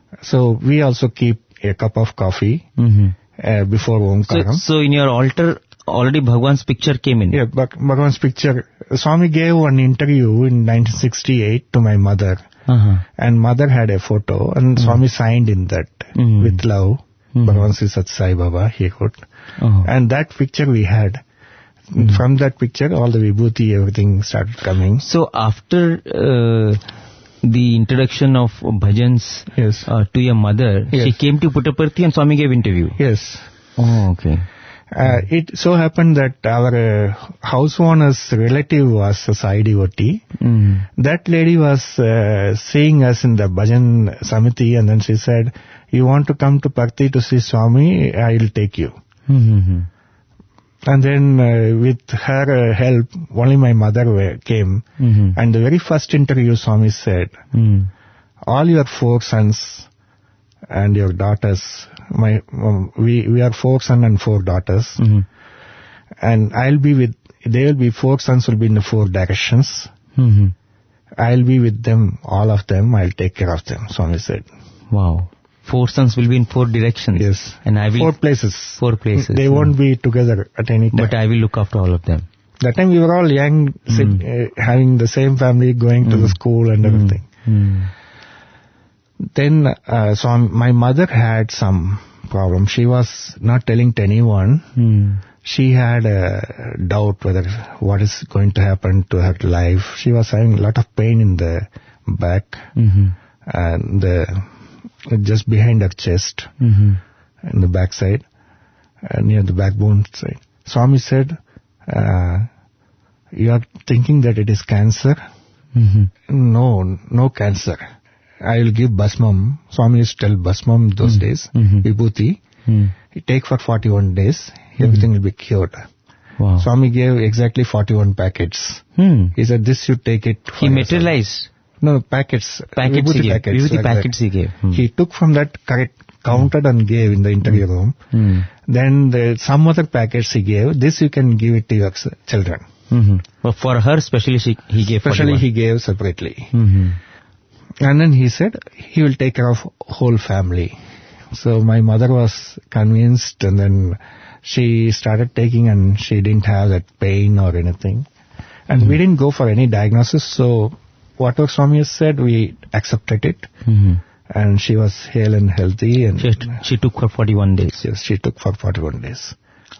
H: So we also keep a cup of coffee
A: Mhm.
H: uh, before
A: So,
H: Omkaram.
A: so in your altar, already Bhagwan's picture came in.
H: Yeah, Bhag- Bhagwan's picture. Swami gave one interview in nineteen sixty-eight to my mother,
A: Uh-huh.
H: and mother had a photo, and Swami signed in that
A: Mhm.
H: with love.
A: Mhm.
H: Bhagwan Sri Sat Sai Baba, he wrote.
A: Oh.
H: And that picture we had. From that picture, all the vibhuti, everything started coming.
A: So after uh, the introduction of bhajans
H: Yes.
A: uh, to your mother,
H: Yes.
A: she came to Puttaparthi and Swami gave interview.
H: Yes.
A: Oh, okay.
H: Uh, it so happened that our uh, house owner's relative was a Sai devotee.
A: Mm.
H: That lady was uh, seeing us in the bhajan samiti, and then she said, "You want to come to Parthi to see Swami? I will take you."
A: Mm-hmm.
H: And then uh, with her uh, help, only my mother wa- came.
A: Mm-hmm.
H: And the very first interview, Swami said,
A: Mm.
H: all your four sons and your daughters, my um, we we are four sons and four daughters,
A: Mm-hmm.
H: and I'll be with, they will be, four sons will be in the four directions.
A: Mm-hmm.
H: I'll be with them, all of them, I'll take care of them, Swami said.
A: Wow. Four sons will be in four directions.
H: Yes.
A: And I will...
H: Four places.
A: Four places.
H: They
A: Mm.
H: won't be together at any time.
A: But I will look after all of them.
H: That time we were all young, sit, uh, having the same family, going to the school and everything.
A: Mm.
H: Then, uh, so my mother had some problem. She was not telling to anyone.
A: Mm.
H: She had a doubt whether what is going to happen to her life. She was having a lot of pain in the back
A: Mm-hmm.
H: and uh, just behind her chest,
A: Mm-hmm.
H: in the back side, uh, near the backbone side. Swami said, uh, you are thinking that it is cancer?
A: Mm-hmm.
H: No, no cancer. I will give basmam. Swami used to tell basmam those days,
A: Mhm.
H: vibhuti.
A: Mm.
H: You take for forty-one days, everything will be cured.
A: Wow.
H: Swami gave exactly forty-one packets.
A: Hmm.
H: He said, this you take it for
A: He
H: yourself."
A: materialized.
H: No, packets.
A: Packets he
H: vibhuti
A: gave.
H: packets.
A: Vibhuti
H: like that.
A: packets he gave. Hmm.
H: He took from that, correct, counted and gave in the interview room.
A: Hmm.
H: Then the, some other packets he gave. This you can give it to your s- children.
A: Mm-hmm. But for her, specially, she, he gave
H: Especially
A: forty-one.
H: he gave separately.
A: Mm-hmm.
H: And then he said he will take care of whole family. So my mother was convinced, and then she started taking, and she didn't have that pain or anything. And
A: Mm-hmm.
H: we didn't go for any diagnosis. So whatever Swami has said, we accepted it.
A: Mm-hmm.
H: And she was hale and healthy. And
A: She, she took for forty-one days.
H: yes, she took for forty-one days.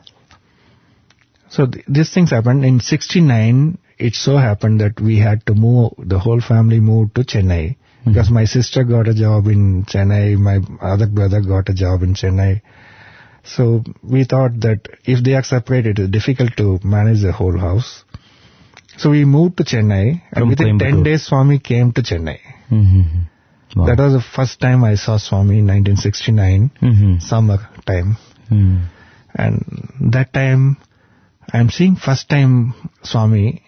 H: So th- these things happened. In sixty-nine, it so happened that we had to move, the whole family moved to Chennai. Because my sister got a job in Chennai, my other brother got a job in Chennai. So we thought that if they are separated, it's difficult to manage the whole house. So we moved to Chennai, and
A: From
H: within ten
A: Coimbatore.
H: days Swami came to Chennai.
A: Mm-hmm. Wow.
H: That was the first time I saw Swami in nineteen sixty-nine,
A: Mm-hmm.
H: summer time.
A: Mm.
H: And that time, I'm seeing first time Swami.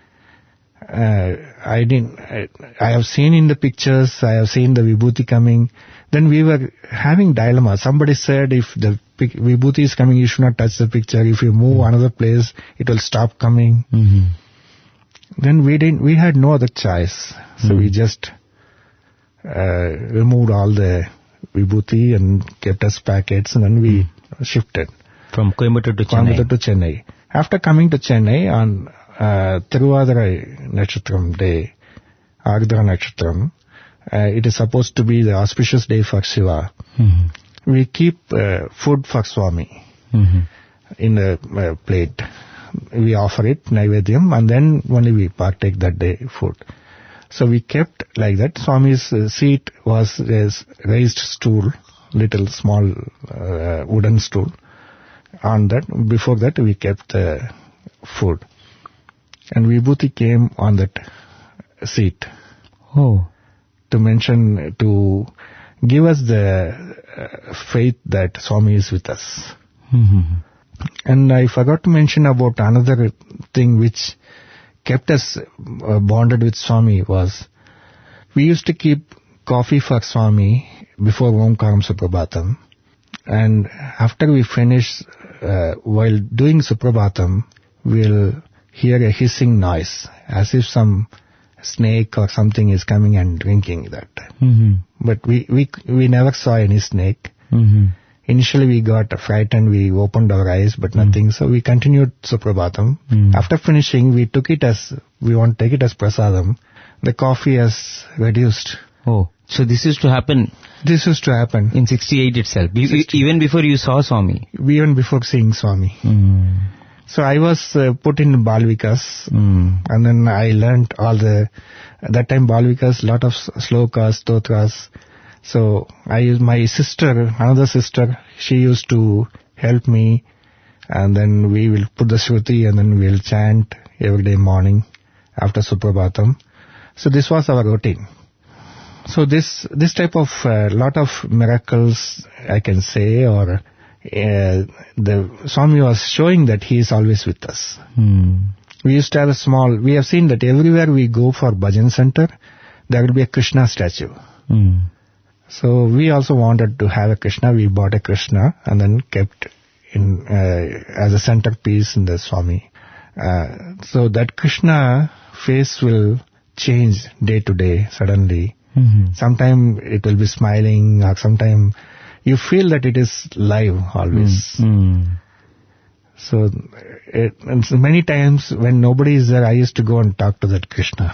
H: Uh, I didn't, I, I have seen in the pictures, I have seen the vibhuti coming. Then we were having dilemma. Somebody said if the pic- vibhuti is coming, you should not touch the picture. If you move another place, it will stop coming.
A: Mm-hmm.
H: Then we didn't, we had no other choice. So we just uh, removed all the vibhuti and kept us packets, and then we shifted.
A: From Coimbatore to Chennai.
H: Coimbatore to Chennai. After coming to Chennai on uh, Tiruvadirai Nakshatram day, Ardra Nakshatram, uh, it is supposed to be the auspicious day for Shiva.
A: Mm-hmm.
H: We keep uh, food for Swami
A: Mm-hmm.
H: in a uh, plate. We offer it, Naivedyam, and then only we partake that day food. So we kept like that. Swami's uh, seat was a raised stool, little small uh, wooden stool. On that, before that, we kept the food. And Vibhuti came on that seat
A: Oh.
H: to mention, to give us the uh, faith that Swami is with us.
A: Mm-hmm.
H: And I forgot to mention about another thing which kept us uh, bonded with Swami was, we used to keep coffee for Swami before Omkaram Suprabhatam. And after we finish, uh, while doing Suprabhatam, we'll hear a hissing noise, as if some snake or something is coming and drinking that time.
A: Mm-hmm.
H: But we, we, we never saw any snake.
A: Mm-hmm.
H: Initially we got frightened, we opened our eyes, but nothing. So we continued Suprabhatam.
A: Mm.
H: After finishing, we took it as, we want to take it as prasadam. The coffee has reduced.
A: Oh, so this used to happen
H: This used to happen
A: in sixty-eight itself, e-
H: sixty
A: even before you saw Swami.
H: even before seeing Swami.
A: Mm.
H: So I was uh, put in Balvikas,
A: Mm.
H: and then I learnt all the, at that time Balvikas, lot of s- slokas, stotras. So I used my sister, another sister, she used to help me, and then we will put the Shruti and then we'll chant every day morning after Suprabhatam. So this was our routine. So this, this type of uh, lot of miracles I can say, or uh, the Swami was showing that he is always with us.
A: Mm.
H: We used to have a small, we have seen that everywhere we go for bhajan center, there will be a Krishna statue.
A: Mm.
H: So we also wanted to have a Krishna. We bought a Krishna and then kept in uh, as a centerpiece in the Swami. Uh, so that Krishna face will change day to day suddenly.
A: Mm-hmm.
H: Sometime it will be smiling, or sometime you feel that it is live always.
A: Mm.
H: So it, and so many times when nobody is there, I used to go and talk to that Krishna.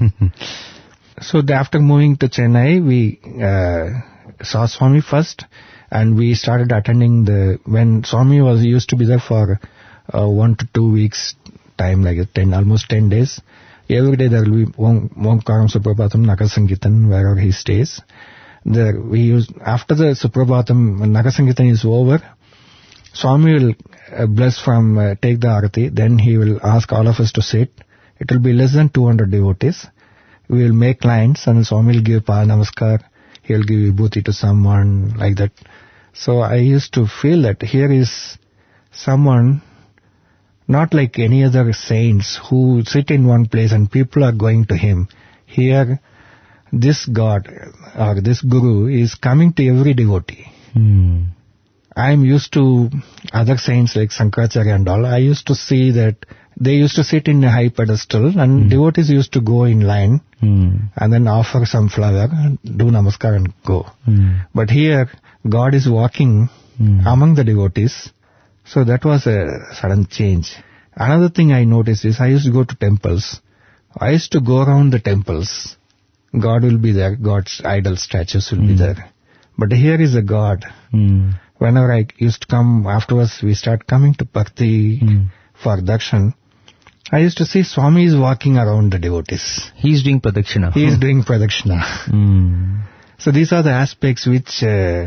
H: So the, after moving to Chennai, we uh, saw Swami first, and we started attending the, when Swami was used to be there for uh, one to two weeks time, like ten, almost ten days. Every day there will be Omkaram Suprabhatam, Nakasankirtan, wherever he stays. There we use, after the Suprabhatam, when Nakasankirtan is over, Swami will uh, bless from, uh, take the arati, then he will ask all of us to sit. It will be less than two hundred devotees. We will make lines and Swami will give Pa Namaskar. He will give vibhuti to someone, like that. So I used to feel that here is someone, not like any other saints who sit in one place and people are going to him. Here, this God or this Guru is coming to every devotee.
A: Mm.
H: I am used to other saints like Sankaracharya and all. I used to see that they used to sit in a high pedestal and mm. devotees used to go in line mm. and then offer some flower, do namaskar and go. Mm. But here, God is walking mm. among the devotees. So that was a sudden change. Another thing I noticed is I used to go to temples. I used to go around the temples. God will be there. God's idol statues will mm. be there. But here is a God. Mm. Whenever I used to come afterwards, we start coming to Bhakti mm. for darshan. I used to see Swami is walking around the devotees.
A: He is doing pradakshina.
H: He is doing pradakshina.
A: Mm.
H: So these are the aspects which uh,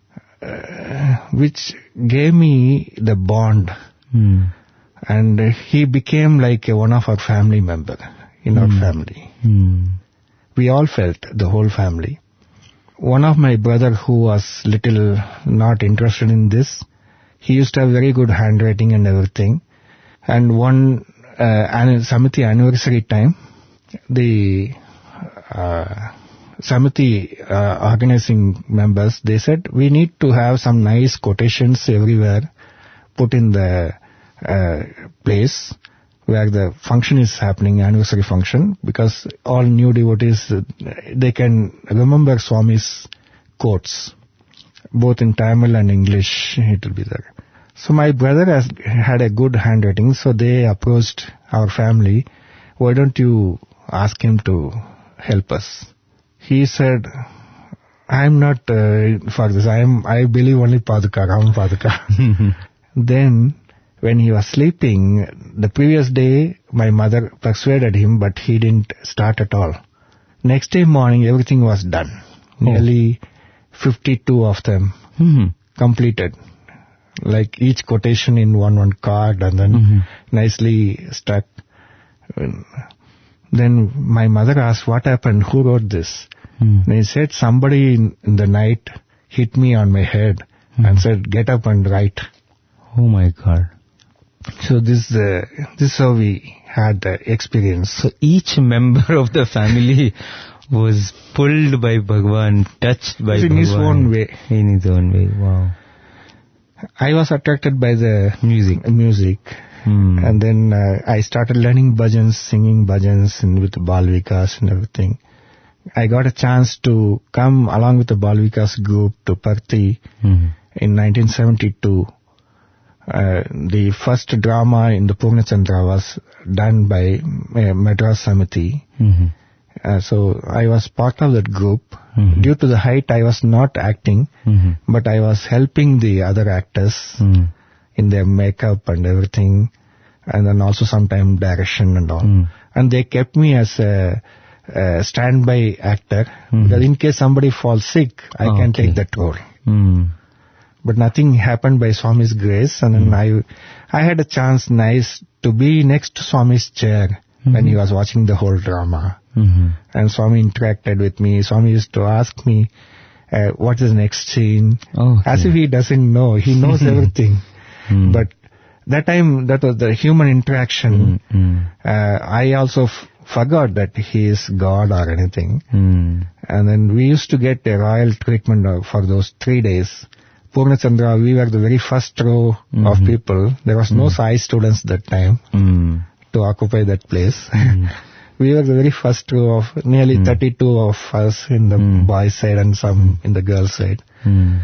H: uh, which gave me the bond. Mm. And uh, he became like a, one of our family member in mm. our family. Mm. We all felt, the whole family. One of my brother who was little not interested in this, he used to have very good handwriting and everything. And one uh, Samiti anniversary time, the uh, Samiti uh, organizing members, they said, we need to have some nice quotations everywhere put in the uh, place where the function is happening, anniversary function, because all new devotees, they can remember Swami's quotes, both in Tamil and English, it will be there. So my brother has had a good handwriting, so they approached our family, why don't you ask him to help us? He said, I'm not uh, for this, I am, I believe only Paduka, Ram Paduka. Then, when he was sleeping, the previous day, my mother persuaded him, but he didn't start at all. Next day morning, everything was done. Oh. Nearly fifty-two of them mm-hmm. completed. Like each quotation in one one card and then mm-hmm. nicely stuck. Then my mother asked, what happened? Who wrote this? Mm. And he said, somebody in, in the night hit me on my head mm. and said, get up and write.
A: Oh my God.
H: So this uh, this is how we had the experience.
A: So each member of the family was pulled by Bhagwan, touched by
H: in
A: Bhagwan.
H: his own way.
A: In his own way, wow.
H: I was attracted by the
A: Music.
H: music.
A: Hmm.
H: And then uh, I started learning bhajans, singing bhajans and with the Balvikas and everything. I got a chance to come along with the Balvikas group to Parthi
A: Hmm.
H: in nineteen seventy-two. Uh, the first drama in the Purnachandra was done by uh, Madras Samiti.
A: Hmm.
H: Uh, so I was part of that group.
A: Mhm.
H: Due to the height, I was not acting,
A: Hmm.
H: but I was helping the other actors
A: Hmm.
H: in their makeup and everything, and then also sometime direction and all.
A: Mm.
H: And they kept me as a, a standby actor,
A: Mhm.
H: because in case somebody falls sick, I
A: Oh,
H: can
A: okay.
H: take that role.
A: Hmm.
H: But nothing happened by Swami's grace, and then I, I had a chance, nice, to be next to Swami's chair when he was watching the whole drama.
A: Hmm.
H: And Swami interacted with me. Swami used to ask me, uh, what is the next scene?
A: Oh, okay.
H: As if he doesn't know. He knows everything.
A: Hmm.
H: But that time, that was the human interaction.
A: Hmm.
H: Uh, I also f- forgot that he is God or anything.
A: Hmm.
H: And then we used to get a royal treatment uh, for those three days. Purnachandra, we were the very first row of people. There was no Sai students that time
A: Hmm.
H: to occupy that place. We were the very first row of nearly thirty-two of us in the boys' side and some in the girls' side.
A: Hmm.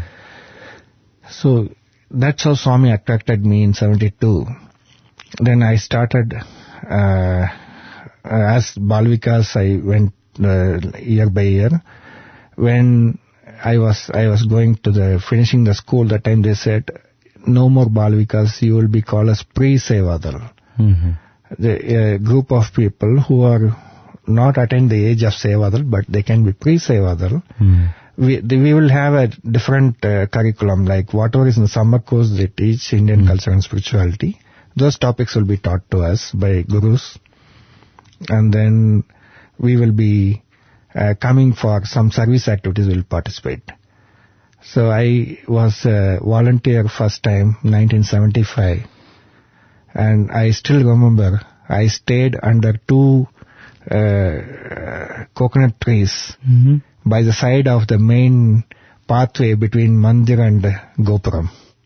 H: So that's how Swami attracted me in seventy-two. Then I started, uh, as Balvikas, I went uh, year by year. When I was I was going to the finishing the school, that time they said, no more Balvikas, you will be called as pre-Sevadal.
A: Hmm.
H: The uh, group of people who are not attained the age of Sevadal, but they can be pre-Sevadal.
A: Hmm.
H: We, the, we will have a different uh, curriculum, like whatever is in the summer course they teach Indian culture and spirituality. Those topics will be taught to us by gurus. And then we will be uh, coming for some service activities, we will participate. So I was a volunteer first time, nineteen seventy-five. And I still remember, I stayed under two uh, coconut trees
A: Hmm.
H: by the side of the main pathway between Mandir and Gopuram.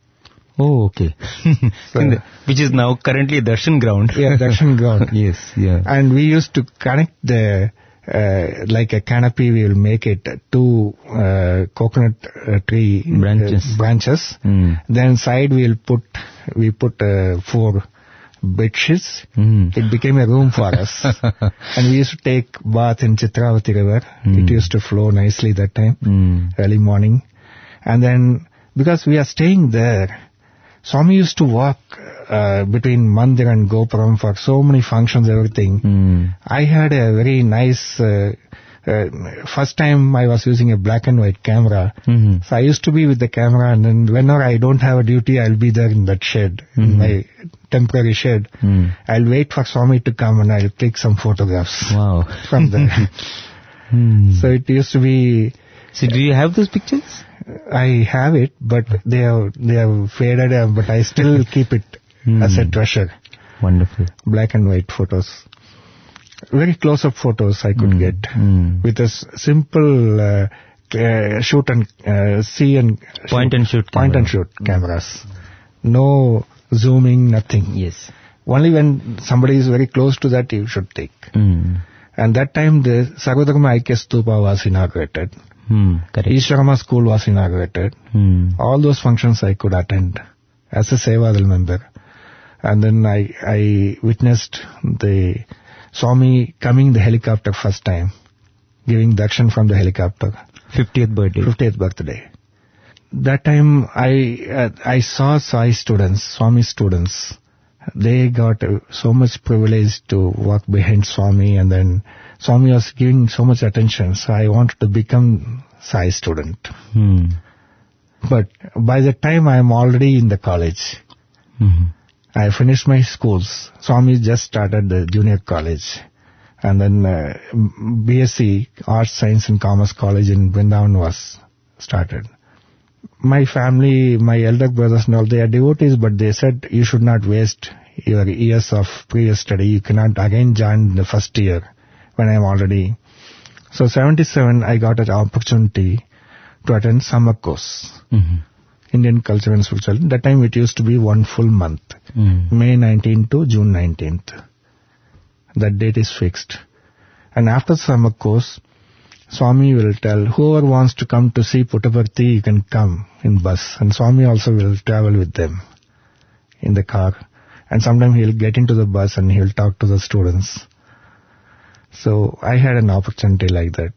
A: Oh, okay.
H: So-
A: In the- which is now currently Darshan ground.
H: Yeah, Darshan ground.
A: Yes, yeah.
H: And we used to connect the, uh, like a canopy, we will make it two uh, coconut uh, tree
A: Branches.
H: uh, branches.
A: Hmm.
H: Then side we'll put, we put uh, four bedsheets.
A: Hmm.
H: It became a room for us. And we used to take bath in Chitravati river. It used to flow nicely that time,
A: Hmm.
H: early morning. And then, because we are staying there, Swami used to walk uh, between Mandir and Gopuram for so many functions, everything.
A: Hmm.
H: I had a very nice, uh, uh, first time I was using a black and white camera.
A: Hmm.
H: So I used to be with the camera, and then whenever I don't have a duty, I'll be there in that shed, in my temporary shed.
A: Hmm.
H: I'll wait for Swami to come and I'll click some photographs
A: Wow.
H: from there.
A: Hmm.
H: So it used to be,
A: So do you have those pictures?
H: I have it, but they have, they have faded, uh, but I still keep it
A: Hmm.
H: as a treasure.
A: Wonderful.
H: Black and white photos. Very close-up photos I could get
A: Hmm.
H: with a s- simple uh, uh, shoot and uh, see and
A: Point and shoot
H: point
A: camera.
H: and shoot cameras. No zooming, nothing.
A: Yes.
H: Only when somebody is very close to that you should take.
A: Hmm.
H: And that time the Sarvodharma Aikya Stupa was inaugurated.
A: Hmm. Correct.
H: Ishwarama School was inaugurated.
A: Hmm.
H: All those functions I could attend as a Sevadal member. And then I, I witnessed the Swami coming the helicopter first time, giving darshan from the helicopter,
A: fiftieth birthday.
H: fiftieth birthday. That time I, uh, I saw Sai students, Swami students. They got uh, so much privilege to walk behind Swami, and then Swami was giving so much attention, so I wanted to become Sai student.
A: Hmm.
H: But by the time I am already in the college,
A: Hmm.
H: I finished my schools. Swami just started the junior college. And then uh, B S c, Arts, Science and Commerce College in Vrindavan was started. My family, my elder brothers and all, they are devotees, but they said you should not waste your years of previous study. You cannot again join the first year when I am already. So seventy-seven, I got an opportunity to attend summer course
A: Hmm.
H: Indian culture and spirituality. That time it used to be one full month,
A: Mm.
H: May nineteenth to June nineteenth. That date is fixed. And after summer course, Swami will tell, whoever wants to come to see Puttaparthi, you can come in bus. And Swami also will travel with them in the car. And sometimes he'll get into the bus and he'll talk to the students. So I had an opportunity like that.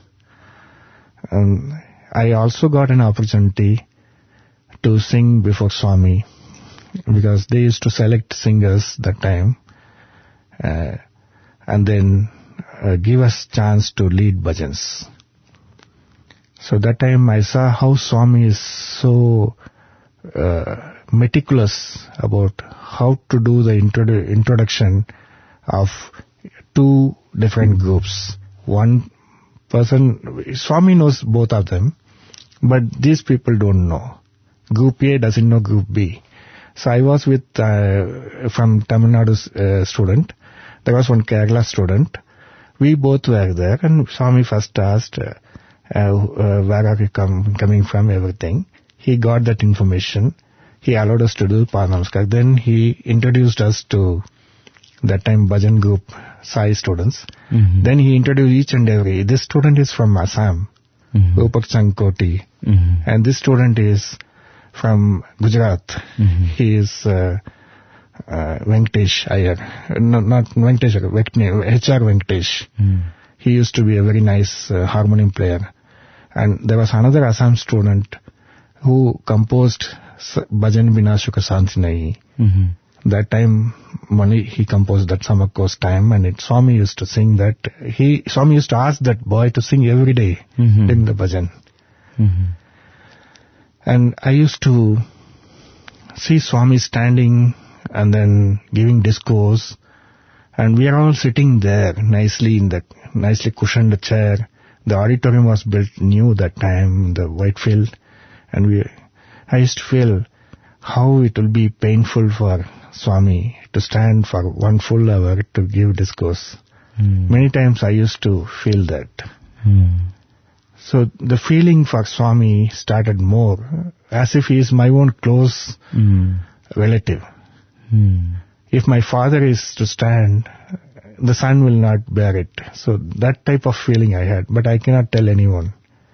H: And I also got an opportunity to sing before Swami, because they used to select singers that time, uh, and then uh, give us chance to lead bhajans. So that time I saw how Swami is so uh, meticulous about how to do the introdu- introduction of two different groups. One person, Swami knows both of them, but these people don't know. Group A doesn't know Group B. So I was with, uh, from Tamil Nadu uh, student. There was one Kerala student. We both were there, and Swami first asked, uh, uh, where are you come, coming from, everything. He got that information. He allowed us to do Paranamaskar. Then he introduced us to that time bhajan group, Sai students.
A: Mm-hmm.
H: Then he introduced each and every. This student is from Assam,
A: Mm-hmm.
H: Rupak Chankoti,
A: Mm-hmm.
H: and this student is from Gujarat.
A: Mm-hmm.
H: He is uh, uh, Venkatesh Iyer. No, not Venkatesh Iyer, H R Venkatesh.
A: Mm.
H: He used to be a very nice uh, harmonium player. And there was another Assam student who composed S- Bhajan Bina Shuka Santi Nahi.
A: Mm-hmm.
H: That time, Mani, he composed that summer course time, and it, Swami used to sing that. He Swami used to ask that boy to sing every day
A: Mm-hmm.
H: in the bhajan.
A: Mm-hmm.
H: And I used to see Swami standing and then giving discourse, and we are all sitting there nicely in the nicely cushioned chair. The auditorium was built new that time, the Whitefield, and we. I used to feel how it will be painful for Swami to stand for one full hour to give discourse.
A: Mm.
H: Many times I used to feel that.
A: Mm.
H: So the feeling for Swami started more, as if he is my own close
A: Mm.
H: relative.
A: Mm.
H: If my father is to stand, the son will not bear it. So that type of feeling I had, but I cannot tell anyone.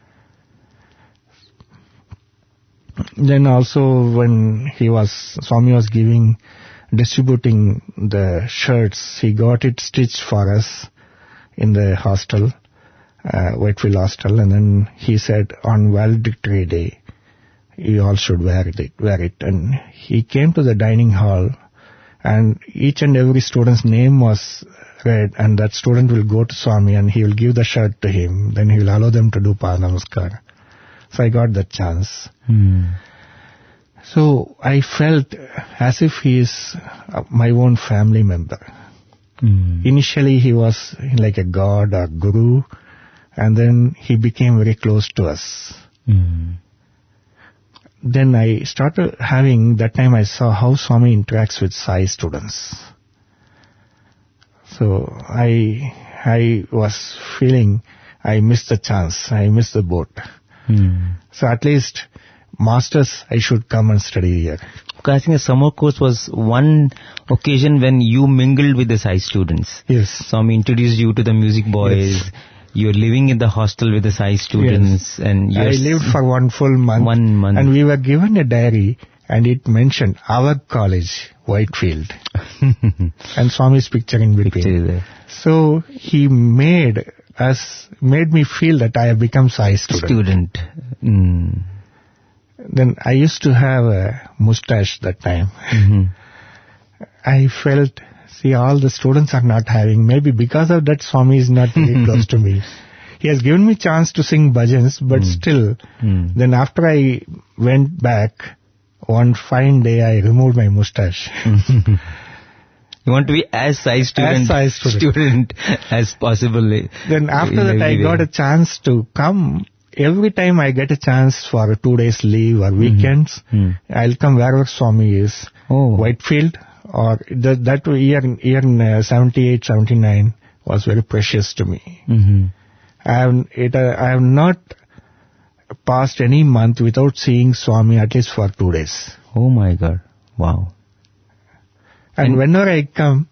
H: Then also when he was, Swami was giving, distributing the shirts, he got it stitched for us in the hostel, uh, Whitefield hostel, and then he said on valedictory day, you all should wear it, wear it. And he came to the dining hall, and each and every student's name was read, and that student will go to Swami and he will give the shirt to him, then he will allow them to do Paranamaskar. So I got that chance.
A: Mm.
H: So I felt as if he is uh, my own family member.
A: Mm.
H: Initially he was like a god or guru, and then he became very close to us.
A: Mm.
H: Then I started having, that time I saw how Swami interacts with Sai students. So I I was feeling I missed the chance, I missed the boat.
A: Mm.
H: So at least masters, I should come and study here.
A: I think the summer course was one occasion when you mingled with the Sai students.
H: Yes.
A: Swami introduced you to the music boys.
H: Yes.
A: You're living in the hostel with the Sai students. And you're
H: I lived for one full month.
A: One month.
H: And we were given a diary, and it mentioned our college, Whitefield. And Swami's picture in between.
A: Picture is there.
H: So he made us, made me feel that I have become Sai student.
A: Student. Mm.
H: Then I used to have a mustache that time.
A: Mm-hmm.
H: I felt, see, all the students are not having, maybe because of that Swami is not very close to me. He has given me chance to sing bhajans, but
A: Mm.
H: still,
A: Mm.
H: then after I went back, one fine day I removed my mustache.
A: You want to be as Sai student,
H: Sai student.
A: student as possible.
H: Then after
A: in
H: that I
A: every
H: got
A: way.
H: a chance to come. Every time I get a chance for a two days leave or weekends,
A: Mm.
H: I'll come wherever Swami is.
A: Oh.
H: Whitefield, or the, that year, year in uh, seventy-eight, seventy-nine was very precious to me.
A: Mm-hmm.
H: I have, it, uh, I have not passed any month without seeing Swami at least for two days.
A: Oh my God. Wow.
H: And,
A: And-
H: whenever I come,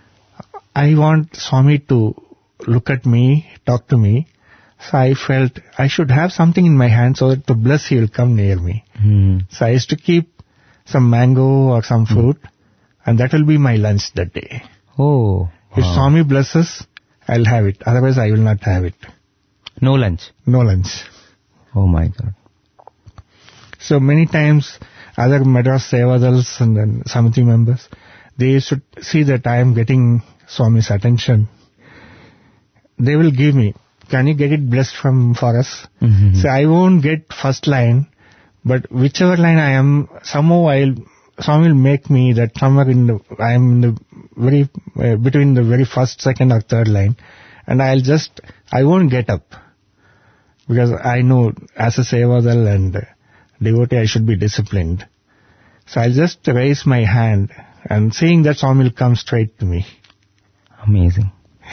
H: I want Swami to look at me, talk to me. So I felt I should have something in my hand so that to bless he will come near me.
A: Hmm.
H: So I used to keep some mango or some fruit, and that will be my lunch that day.
A: Oh.
H: If
A: wow.
H: Swami blesses, I'll have it. Otherwise, I will not have it.
A: No lunch.
H: No lunch.
A: Oh my God.
H: So many times, other Madras Sevadals and then Samiti members, they should see that I am getting Swami's attention. They will give me, can you get it blessed from for us?
A: Mm-hmm.
H: So I won't get first line, but whichever line I am, somehow I'll, Swami will make me that somewhere in the, I am in the very, uh, between the very first, second or third line, and I'll just, I won't get up. Because I know as a Sevadal and devotee I should be disciplined. So I'll just raise my hand and seeing that Swami will come straight to me.
A: Amazing.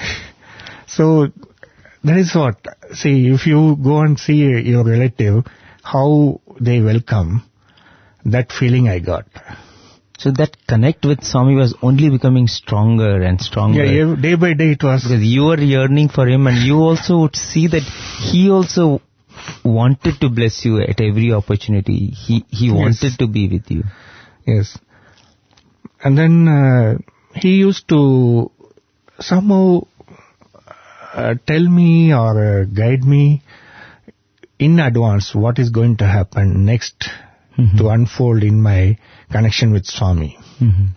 H: So that is what, see, if you go and see your relative, how they welcome, that feeling I got.
A: So that connect with Swami was only becoming stronger and stronger.
H: Yeah, ev- day by day it was.
A: Because you were yearning for him and you also would see that he also wanted to bless you at every opportunity. He he
H: Yes.
A: wanted to be with you.
H: Yes. And then uh, he used to somehow uh, tell me or uh, guide me in advance what is going to happen next
A: Mhm.
H: to unfold in my connection with Swami.
A: Mhm.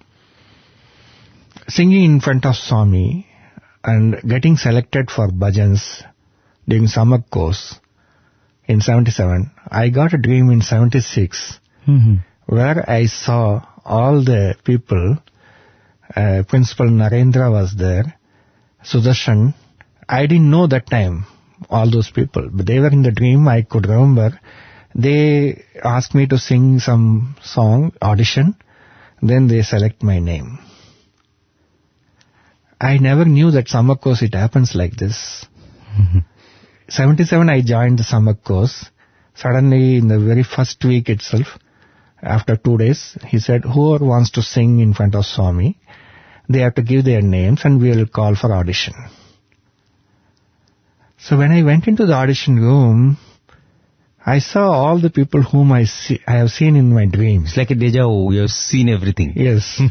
H: Singing in front of Swami and getting selected for bhajans during summer course in seventy-seven. I got a dream in seventy-six
A: Mhm.
H: where I saw all the people. Uh, Principal Narendra was there, Sudarshan. I didn't know that time all those people, but they were in the dream. I could remember. They asked me to sing some song, audition, then they select my name. I never knew that summer course it happens like this. seventy-seven I joined the summer course. Suddenly in the very first week itself, after two days, he said, whoever wants to sing in front of Swami, they have to give their names and we will call for audition. So when I went into the audition room, I saw all the people whom I see, I have seen in my dreams.
A: It's like a deja vu. You have seen everything.
H: Yes.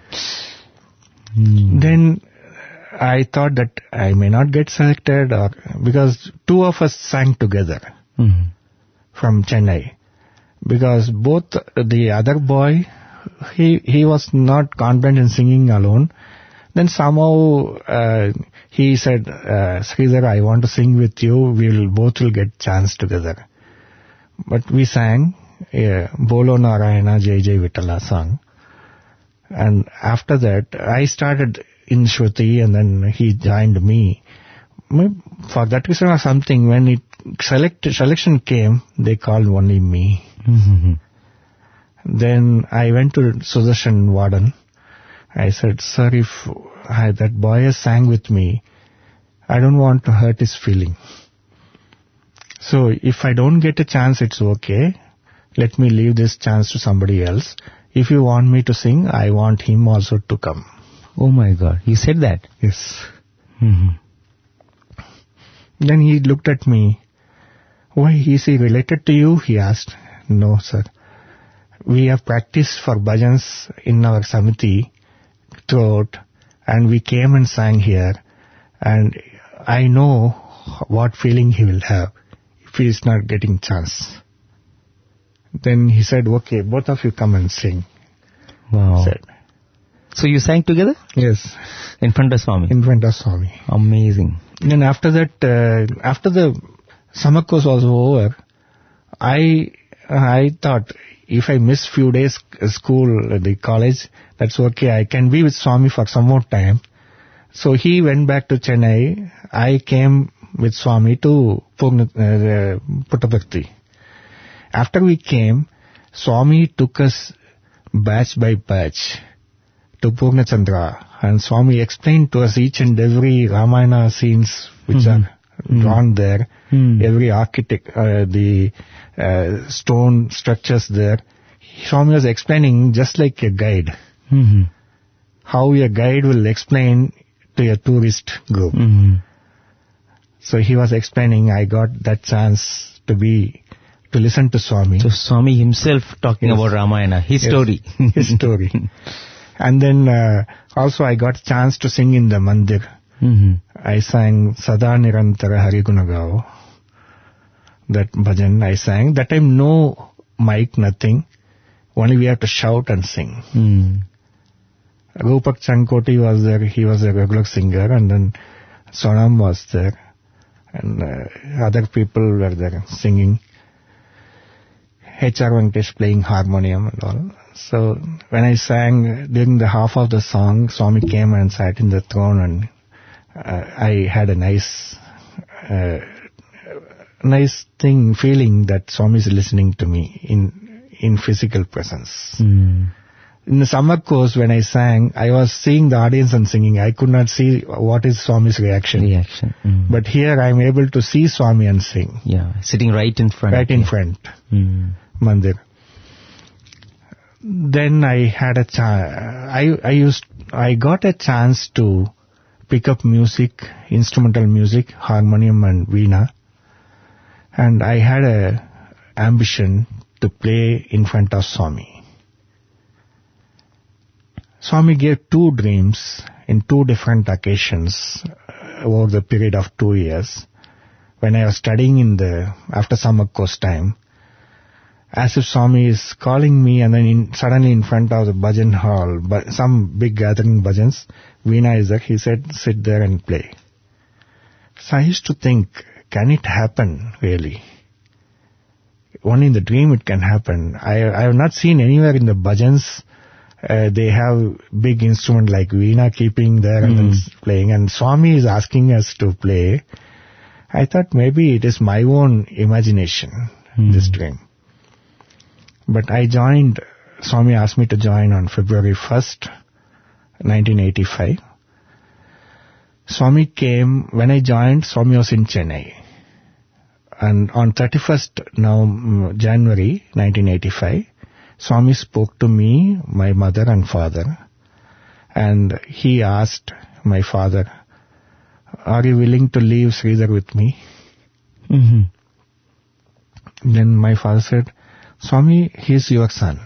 A: Hmm.
H: Then I thought that I may not get selected, or because two of us sang together
A: Mhm.
H: from Chennai. Because both the other boy, he he was not confident in singing alone. Then somehow uh, he said, uh, Sridhar, I want to sing with you. We will both will get chance together. But we sang uh, Bolo Narayana Jai Jai Vitala song. And after that, I started in Shruti and then he joined me. For that reason or something, when it select, selection came, they called only me.
A: Mhm.
H: Then I went to Sudarshan Warden. I said, sir, if I, that boy has sang with me, I don't want to hurt his feeling. So if I don't get a chance, it's okay. Let me leave this chance to somebody else. If you want me to sing, I want him also to come.
A: Oh my God. He said that?
H: Yes.
A: Mhm.
H: Then he looked at me. Why, is he related to you? He asked. No, sir. We have practiced for bhajans in our samiti throughout, and we came and sang here, and I know what feeling he will have if he is not getting chance. Then he said, okay, both of you come and sing.
A: Wow.
H: Said,
A: So you sang together?
H: yes,
A: In front of Swami?
H: in front of Swami.
A: Amazing.
H: Then after that, uh, after the summer course was over, I I thought if I miss few days uh, school, uh, the college, that's okay. I can be with Swami for some more time. So he went back to Chennai. I came with Swami to Purna, uh, Puttaparthi. After we came, Swami took us batch by batch to Purnachandra, and Swami explained to us each and every Ramayana scenes which
A: Mhm.
H: are drawn there.
A: Hmm.
H: Every architect, uh, the uh, stone structures there. Swami was explaining just like a guide.
A: Hmm.
H: How a guide will explain to a tourist group.
A: Hmm.
H: So he was explaining, I got that chance to be, to listen to Swami.
A: So Swami himself talking
H: Yes.
A: about Ramayana, his
H: Yes,
A: story.
H: his story. And then uh, also I got a chance to sing in the mandir.
A: Hmm.
H: I sang Sada Nirantara Hari Gunagao. That bhajan I sang. That time no mic, nothing. Only we have to shout and sing.
A: Hmm.
H: Rupak Chankoti was there. He was a regular singer. And then Sonam was there. And uh, other people were there singing. H R Venkatesh playing harmonium and all. So when I sang during the half of the song, Swami came and sat in the throne, and uh, I had a nice, uh, nice thing, feeling that Swami is listening to me in in physical presence.
A: Hmm.
H: In the summer course, when I sang, I was seeing the audience and singing. I could not see what is Swami's reaction.
A: Reaction. Hmm.
H: But here I am able to see Swami and sing.
A: Yeah, sitting right in front.
H: Right in
A: Yeah.
H: front.
A: Hmm.
H: Mandir. Then I had a chance, I, I used, I got a chance to pick up music, instrumental music, harmonium and veena. And I had a ambition to play in front of Swami. Swami gave two dreams in two different occasions uh, over the period of two years. When I was studying in the, after summer course time, as if Swami is calling me, and then in, suddenly in front of the bhajan hall, but some big gathering bhajans, Veena is there, he said, sit there and play. So I used to think, can it happen really? Only in the dream it can happen. I, I have not seen anywhere in the bhajans, uh, they have big instrument like Veena keeping there and then s- playing, and Swami is asking us to play. I thought maybe it is my own imagination, this dream. But I joined, Swami asked me to join on February first, nineteen eighty-five. Swami came, when I joined, Swami was in Chennai. And on thirty-first now, mm, January nineteen eighty-five, Swami spoke to me, my mother and father. And he asked my father, are you willing to leave Sridhar with me?
A: Hmm.
H: Then my father said, Swami, he is your son.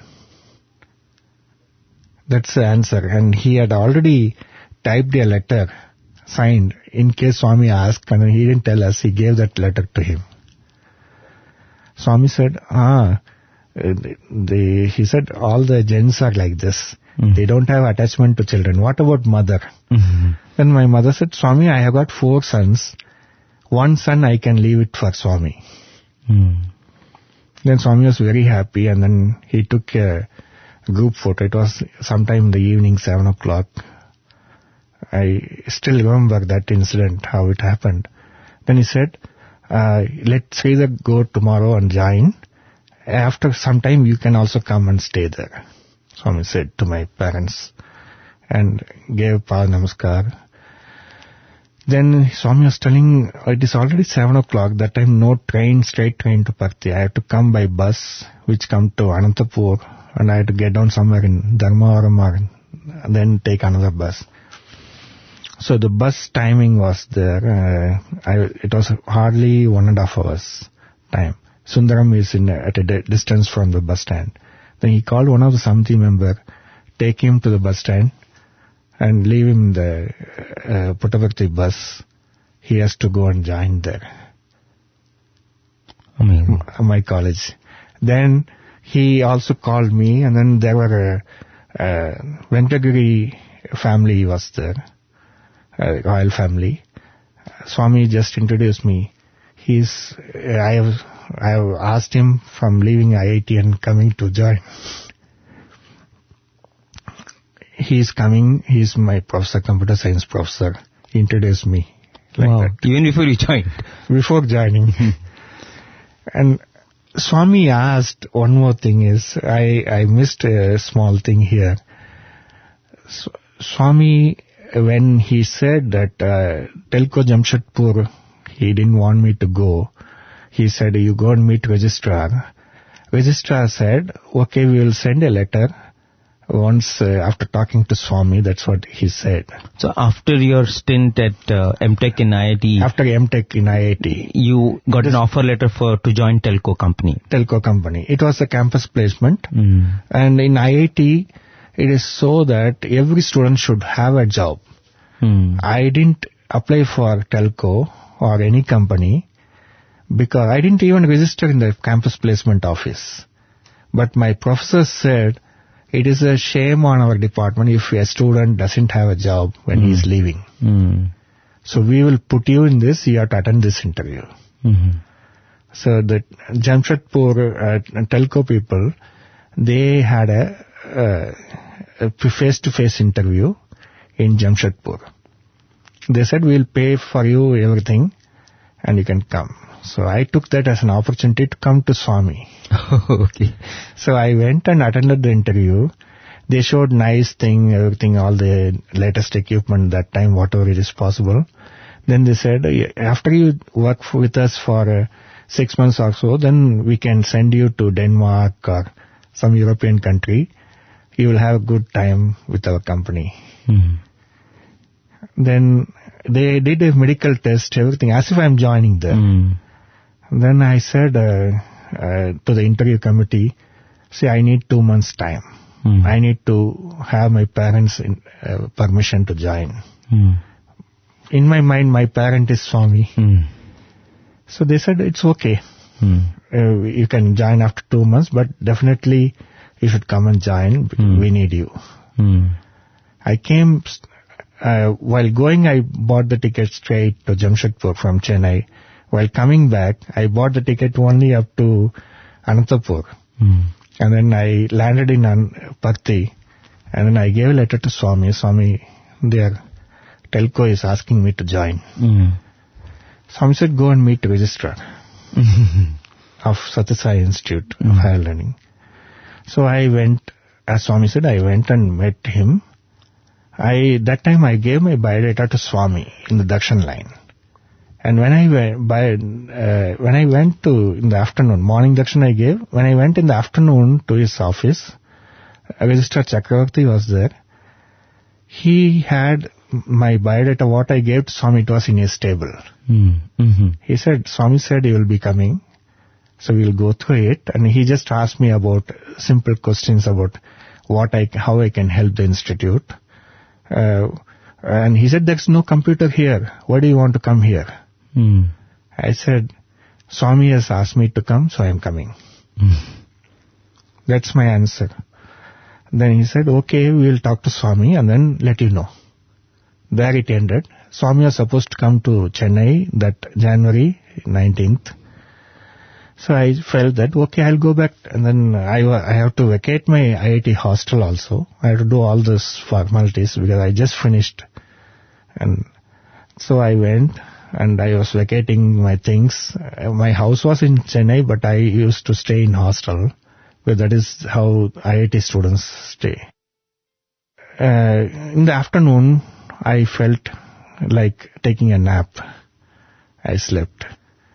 H: That's the answer. And he had already typed a letter, signed, in case Swami asked, and he didn't tell us, he gave that letter to him. Swami said, ah, uh, they, he said, all the gents are like this.
A: Mm.
H: They don't have attachment to children. What about mother?
A: Hmm.
H: Then my mother said, Swami, I have got four sons. One son I can leave it for Swami.
A: Hmm.
H: Then Swami was very happy, and then he took a group photo. It was sometime in the evening, seven o'clock. I still remember that incident, how it happened. Then he said, uh, let Sridhar go tomorrow and join. After some time, you can also come and stay there. Swami said to my parents, and gave Pa Namaskar. Then Swami was telling, it is already seven o'clock, that time no train, straight train to Parthi. I have to come by bus, which come to Anantapur, and I had to get down somewhere in Dharmavaram and then take another bus. So the bus timing was there. Uh, I, it was hardly one and a half hours time. Sundaram is in, at a di- distance from the bus stand. Then he called one of the Samiti member, take him to the bus stand, and leave him in the uh, Puttaparthi bus. He has to go and join there.
A: Amazing.
H: M- my college. Then he also called me, and then there were a, a Venkatagiri family was there, a royal family. Swami just introduced me. He's, I have, I have asked him from leaving I I T and coming to join. He's coming, he's my professor, computer science professor. He introduced me like
A: Wow.
H: that.
A: Even before you joined.
H: Before joining. And Swami asked, one more thing is, I, I missed a small thing here. S- Swami, when he said that uh, Telco Jamshedpur, he didn't want me to go. He said, you go and meet registrar. Registrar said, okay, we will send a letter once uh, after talking to Swami. That's what he said.
A: So after your stint at uh, M Tech in I I T,
H: After M Tech in I I T,
A: you got an offer letter for to join telco company.
H: telco company. It was a campus placement.
A: Mm.
H: And in I I T, it is so that every student should have a job.
A: Mm.
H: I didn't apply for telco or any company because I didn't even register in the campus placement office. But my professor said, it is a shame on our department if a student doesn't have a job when
A: Mm.
H: he is leaving.
A: Mm.
H: So we will put you in this, you have to attend this interview.
A: Mm.
H: So the Jamshedpur uh, telco people, they had a, uh, a face-to-face interview in Jamshedpur. They said, we'll pay for you everything and you can come. So I took that as an opportunity to come to Swami.
A: Okay.
H: So I went and attended the interview. They showed nice thing, everything, all the latest equipment that time, whatever it is possible. Then they said, after you work f- with us for uh, six months or so, then we can send you to Denmark or some European country. You will have a good time with our company.
A: Mm.
H: Then they did a medical test, everything, as if I'm joining there.
A: Mm.
H: Then I said uh, uh, to the interview committee, see, I need two months' time.
A: Mm.
H: I need to have my parents' in, uh, permission to join.
A: Mm.
H: In my mind, my parent is Swami.
A: Mm.
H: So they said, it's okay.
A: Mm.
H: Uh, you can join after two months, but definitely you should come and join.
A: Mm.
H: We need you.
A: Mm.
H: I came, uh, while going, I bought the ticket straight to Jamshedpur from Chennai. While coming back, I bought the ticket only up to Anantapur.
A: Mm.
H: And then I landed in An- Parthi. And then I gave a letter to Swami. Swami, their telco is asking me to join.
A: Mm.
H: Swami said, go and meet the registrar of Satyasai Institute of Higher Learning. So I went, as Swami said, I went and met him. I that time I gave my biodata to Swami in the Dakshan line. And when I went by, uh, when I went to in the afternoon, morning darshan I gave. When I went in the afternoon to his office, Registrar Chakravarti was there. He had my biodata, what I gave to Swami, it was in his table.
A: Mm. Mm-hmm.
H: He said, Swami said he will be coming, so we'll go through it. And he just asked me about simple questions about what I, how I can help the institute. Uh, and he said, there's no computer here. Why do you want to come here?
A: Mm.
H: I said, Swami has asked me to come, so I am coming.
A: Mm.
H: That's my answer. Then he said, okay, we will talk to Swami and then let you know. There it ended. Swami was supposed to come to Chennai that January nineteenth. So I felt that, okay, I'll go back. And then I, wa- I have to vacate my I I T hostel also. I have to do all those formalities because I just finished. And so I went and I was vacating my things. Uh, My house was in Chennai, but I used to stay in hostel. Because that is how I I T students stay. Uh, in the afternoon, I felt like taking a nap. I slept.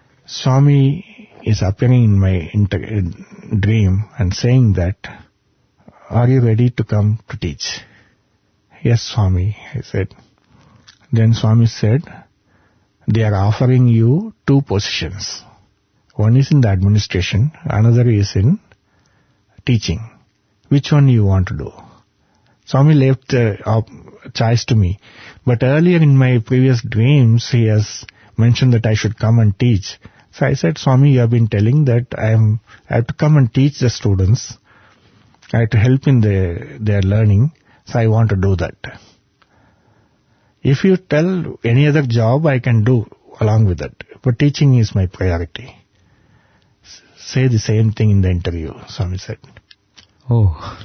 H: Swami is appearing in my inter- dream and saying that, are you ready to come to teach? Yes, Swami, I said. Then Swami said, they are offering you two positions. One is in the administration, another is in teaching. Which one you want to do? Swami left the uh, choice to me. But earlier in my previous dreams, he has mentioned that I should come and teach. So I said, Swami, you have been telling that I am I have to come and teach the students. I have to help in the, their learning. So I want to do that. If you tell any other job, I can do along with that. But teaching is my priority. S- Say the same thing in the interview, Swami said.
A: Oh.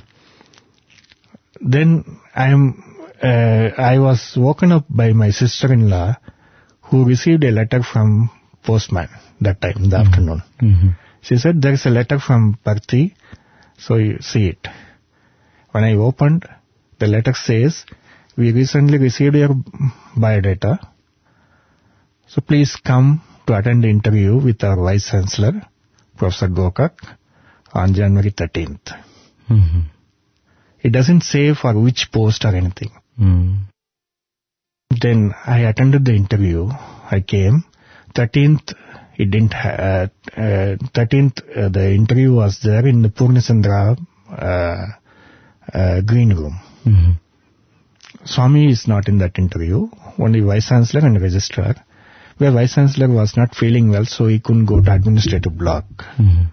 H: Then I am, uh, I was woken up by my sister-in-law who received a letter from postman that time in the
A: Mm-hmm.
H: afternoon.
A: Mm-hmm.
H: She said, there is a letter from Parthi, so you see it. When I opened, the letter says, we recently received your biodata. So please come to attend the interview with our Vice Chancellor, Professor Gokak, on January thirteenth.
A: Mm-hmm.
H: It doesn't say for which post or anything.
A: Mm.
H: Then I attended the interview. I came. thirteenth, it didn't ha- uh, uh, thirteenth, uh, the interview was there in the Purnachandra uh, uh, green room.
A: Mm-hmm.
H: Swami is not in that interview, only Vice Chancellor and Registrar. Where Vice Chancellor was not feeling well, so he couldn't go to administrative block.
A: Mm-hmm.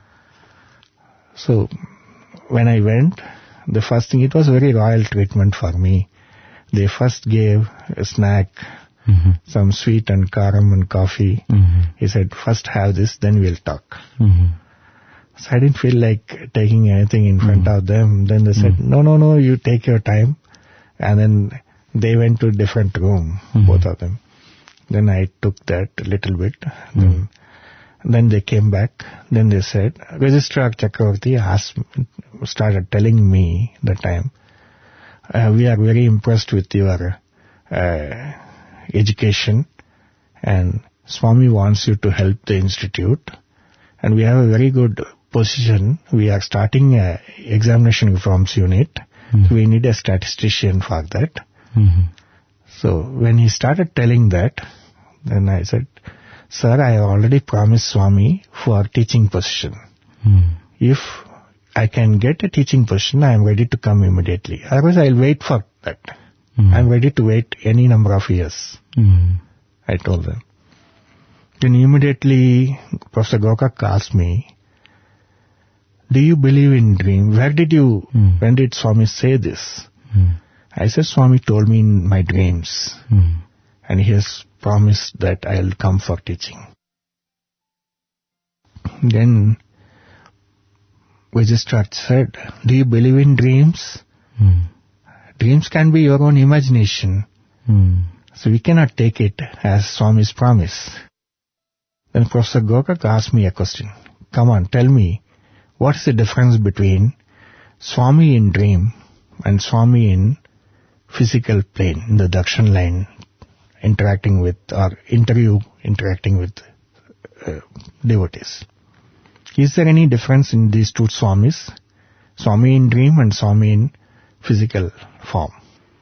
H: So when I went, the first thing, it was very royal treatment for me. They first gave a snack,
A: Mm-hmm.
H: some sweet and karam and coffee.
A: Mm-hmm.
H: He said, first have this, then we'll talk.
A: Mm-hmm.
H: So I didn't feel like taking anything in front
A: Mm.
H: of them. Then they said, no, no, no, you take your time. And then they went to a different room,
A: Mhm.
H: both of them. Then I took that a little bit. Then, then they came back. Then they said, Registrar Chakravarti asked, started telling me that time, uh, we are very impressed with your uh, education, and Swami wants you to help the institute, and we have a very good position. We are starting a examination reforms unit.
A: Mm.
H: We need a statistician for that.
A: Mm-hmm.
H: So when he started telling that, then I said, sir, I have already promised Swami for teaching position.
A: Mm.
H: If I can get a teaching position, I am ready to come immediately. Otherwise, I will wait for that.
A: Mm.
H: I am ready to wait any number of years,
A: Mm.
H: I told them. Then immediately, Professor Gokak asked me, do you believe in dream? Where did you,
A: Mm.
H: when did Swami say this?
A: Mm.
H: I said, Swami told me in my dreams,
A: Mm.
H: and he has promised that I will come for teaching. Then Registrar said, do you believe in dreams?
A: Mm.
H: Dreams can be your own imagination.
A: Mm.
H: So we cannot take it as Swami's promise. Then Professor Gokak asked me a question. Come on, tell me, what is the difference between Swami in dream and Swami in physical plane, in the darshan line, interacting with, or interview, interacting with uh, devotees? Is there any difference in these two Swamis? Swami in dream and Swami in physical form?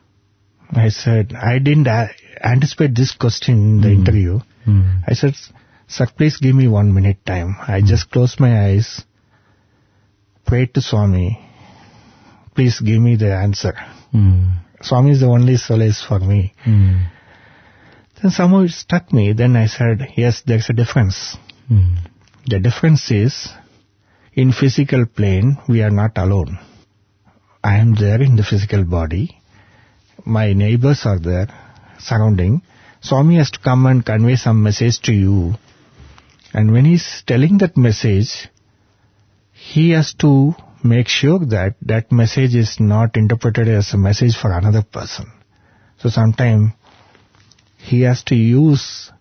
H: I said, I didn't a- anticipate this question in the
A: Mm.
H: interview.
A: Mm.
H: I said, sir, please give me one minute time. I just closed my eyes, prayed to Swami, please give me the answer.
A: Mm.
H: Swami is the only solace for me.
A: Mm.
H: Then somehow it struck me. Then I said, yes, there's a difference.
A: Mm.
H: The difference is, in physical plane, we are not alone. I am there in the physical body. My neighbors are there, surrounding. Swami has to come and convey some message to you. And when he's telling that message, he has to make sure that that message is not interpreted as a message for another person. So sometimes he has to use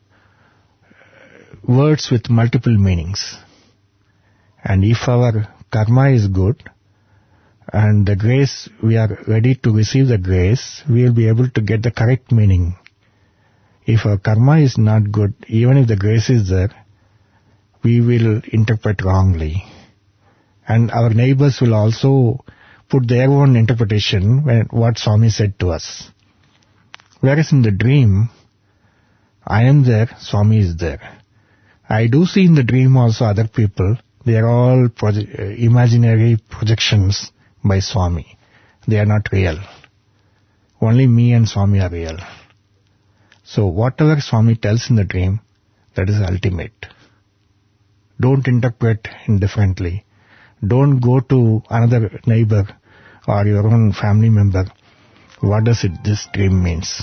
H: words with multiple meanings. And if our karma is good, and the grace, we are ready to receive the grace, we will be able to get the correct meaning. If our karma is not good, even if the grace is there, we will interpret wrongly. And our neighbors will also put their own interpretation when what Swami said to us. Whereas in the dream, I am there, Swami is there. I do see in the dream also other people. They are all proje- uh, imaginary projections by Swami. They are not real. Only me and Swami are real. So whatever Swami tells in the dream, that is ultimate. Don't interpret indifferently. Don't go to another neighbor or your own family member. What does it, this dream means?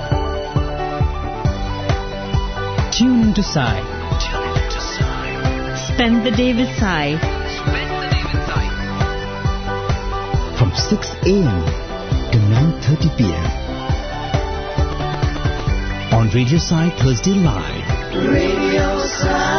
J: Tune into Sai.
K: Spend the day with Sai.
L: From six a.m. to nine thirty p.m. on Radio Sai Thursday Live.
B: Radio Sai.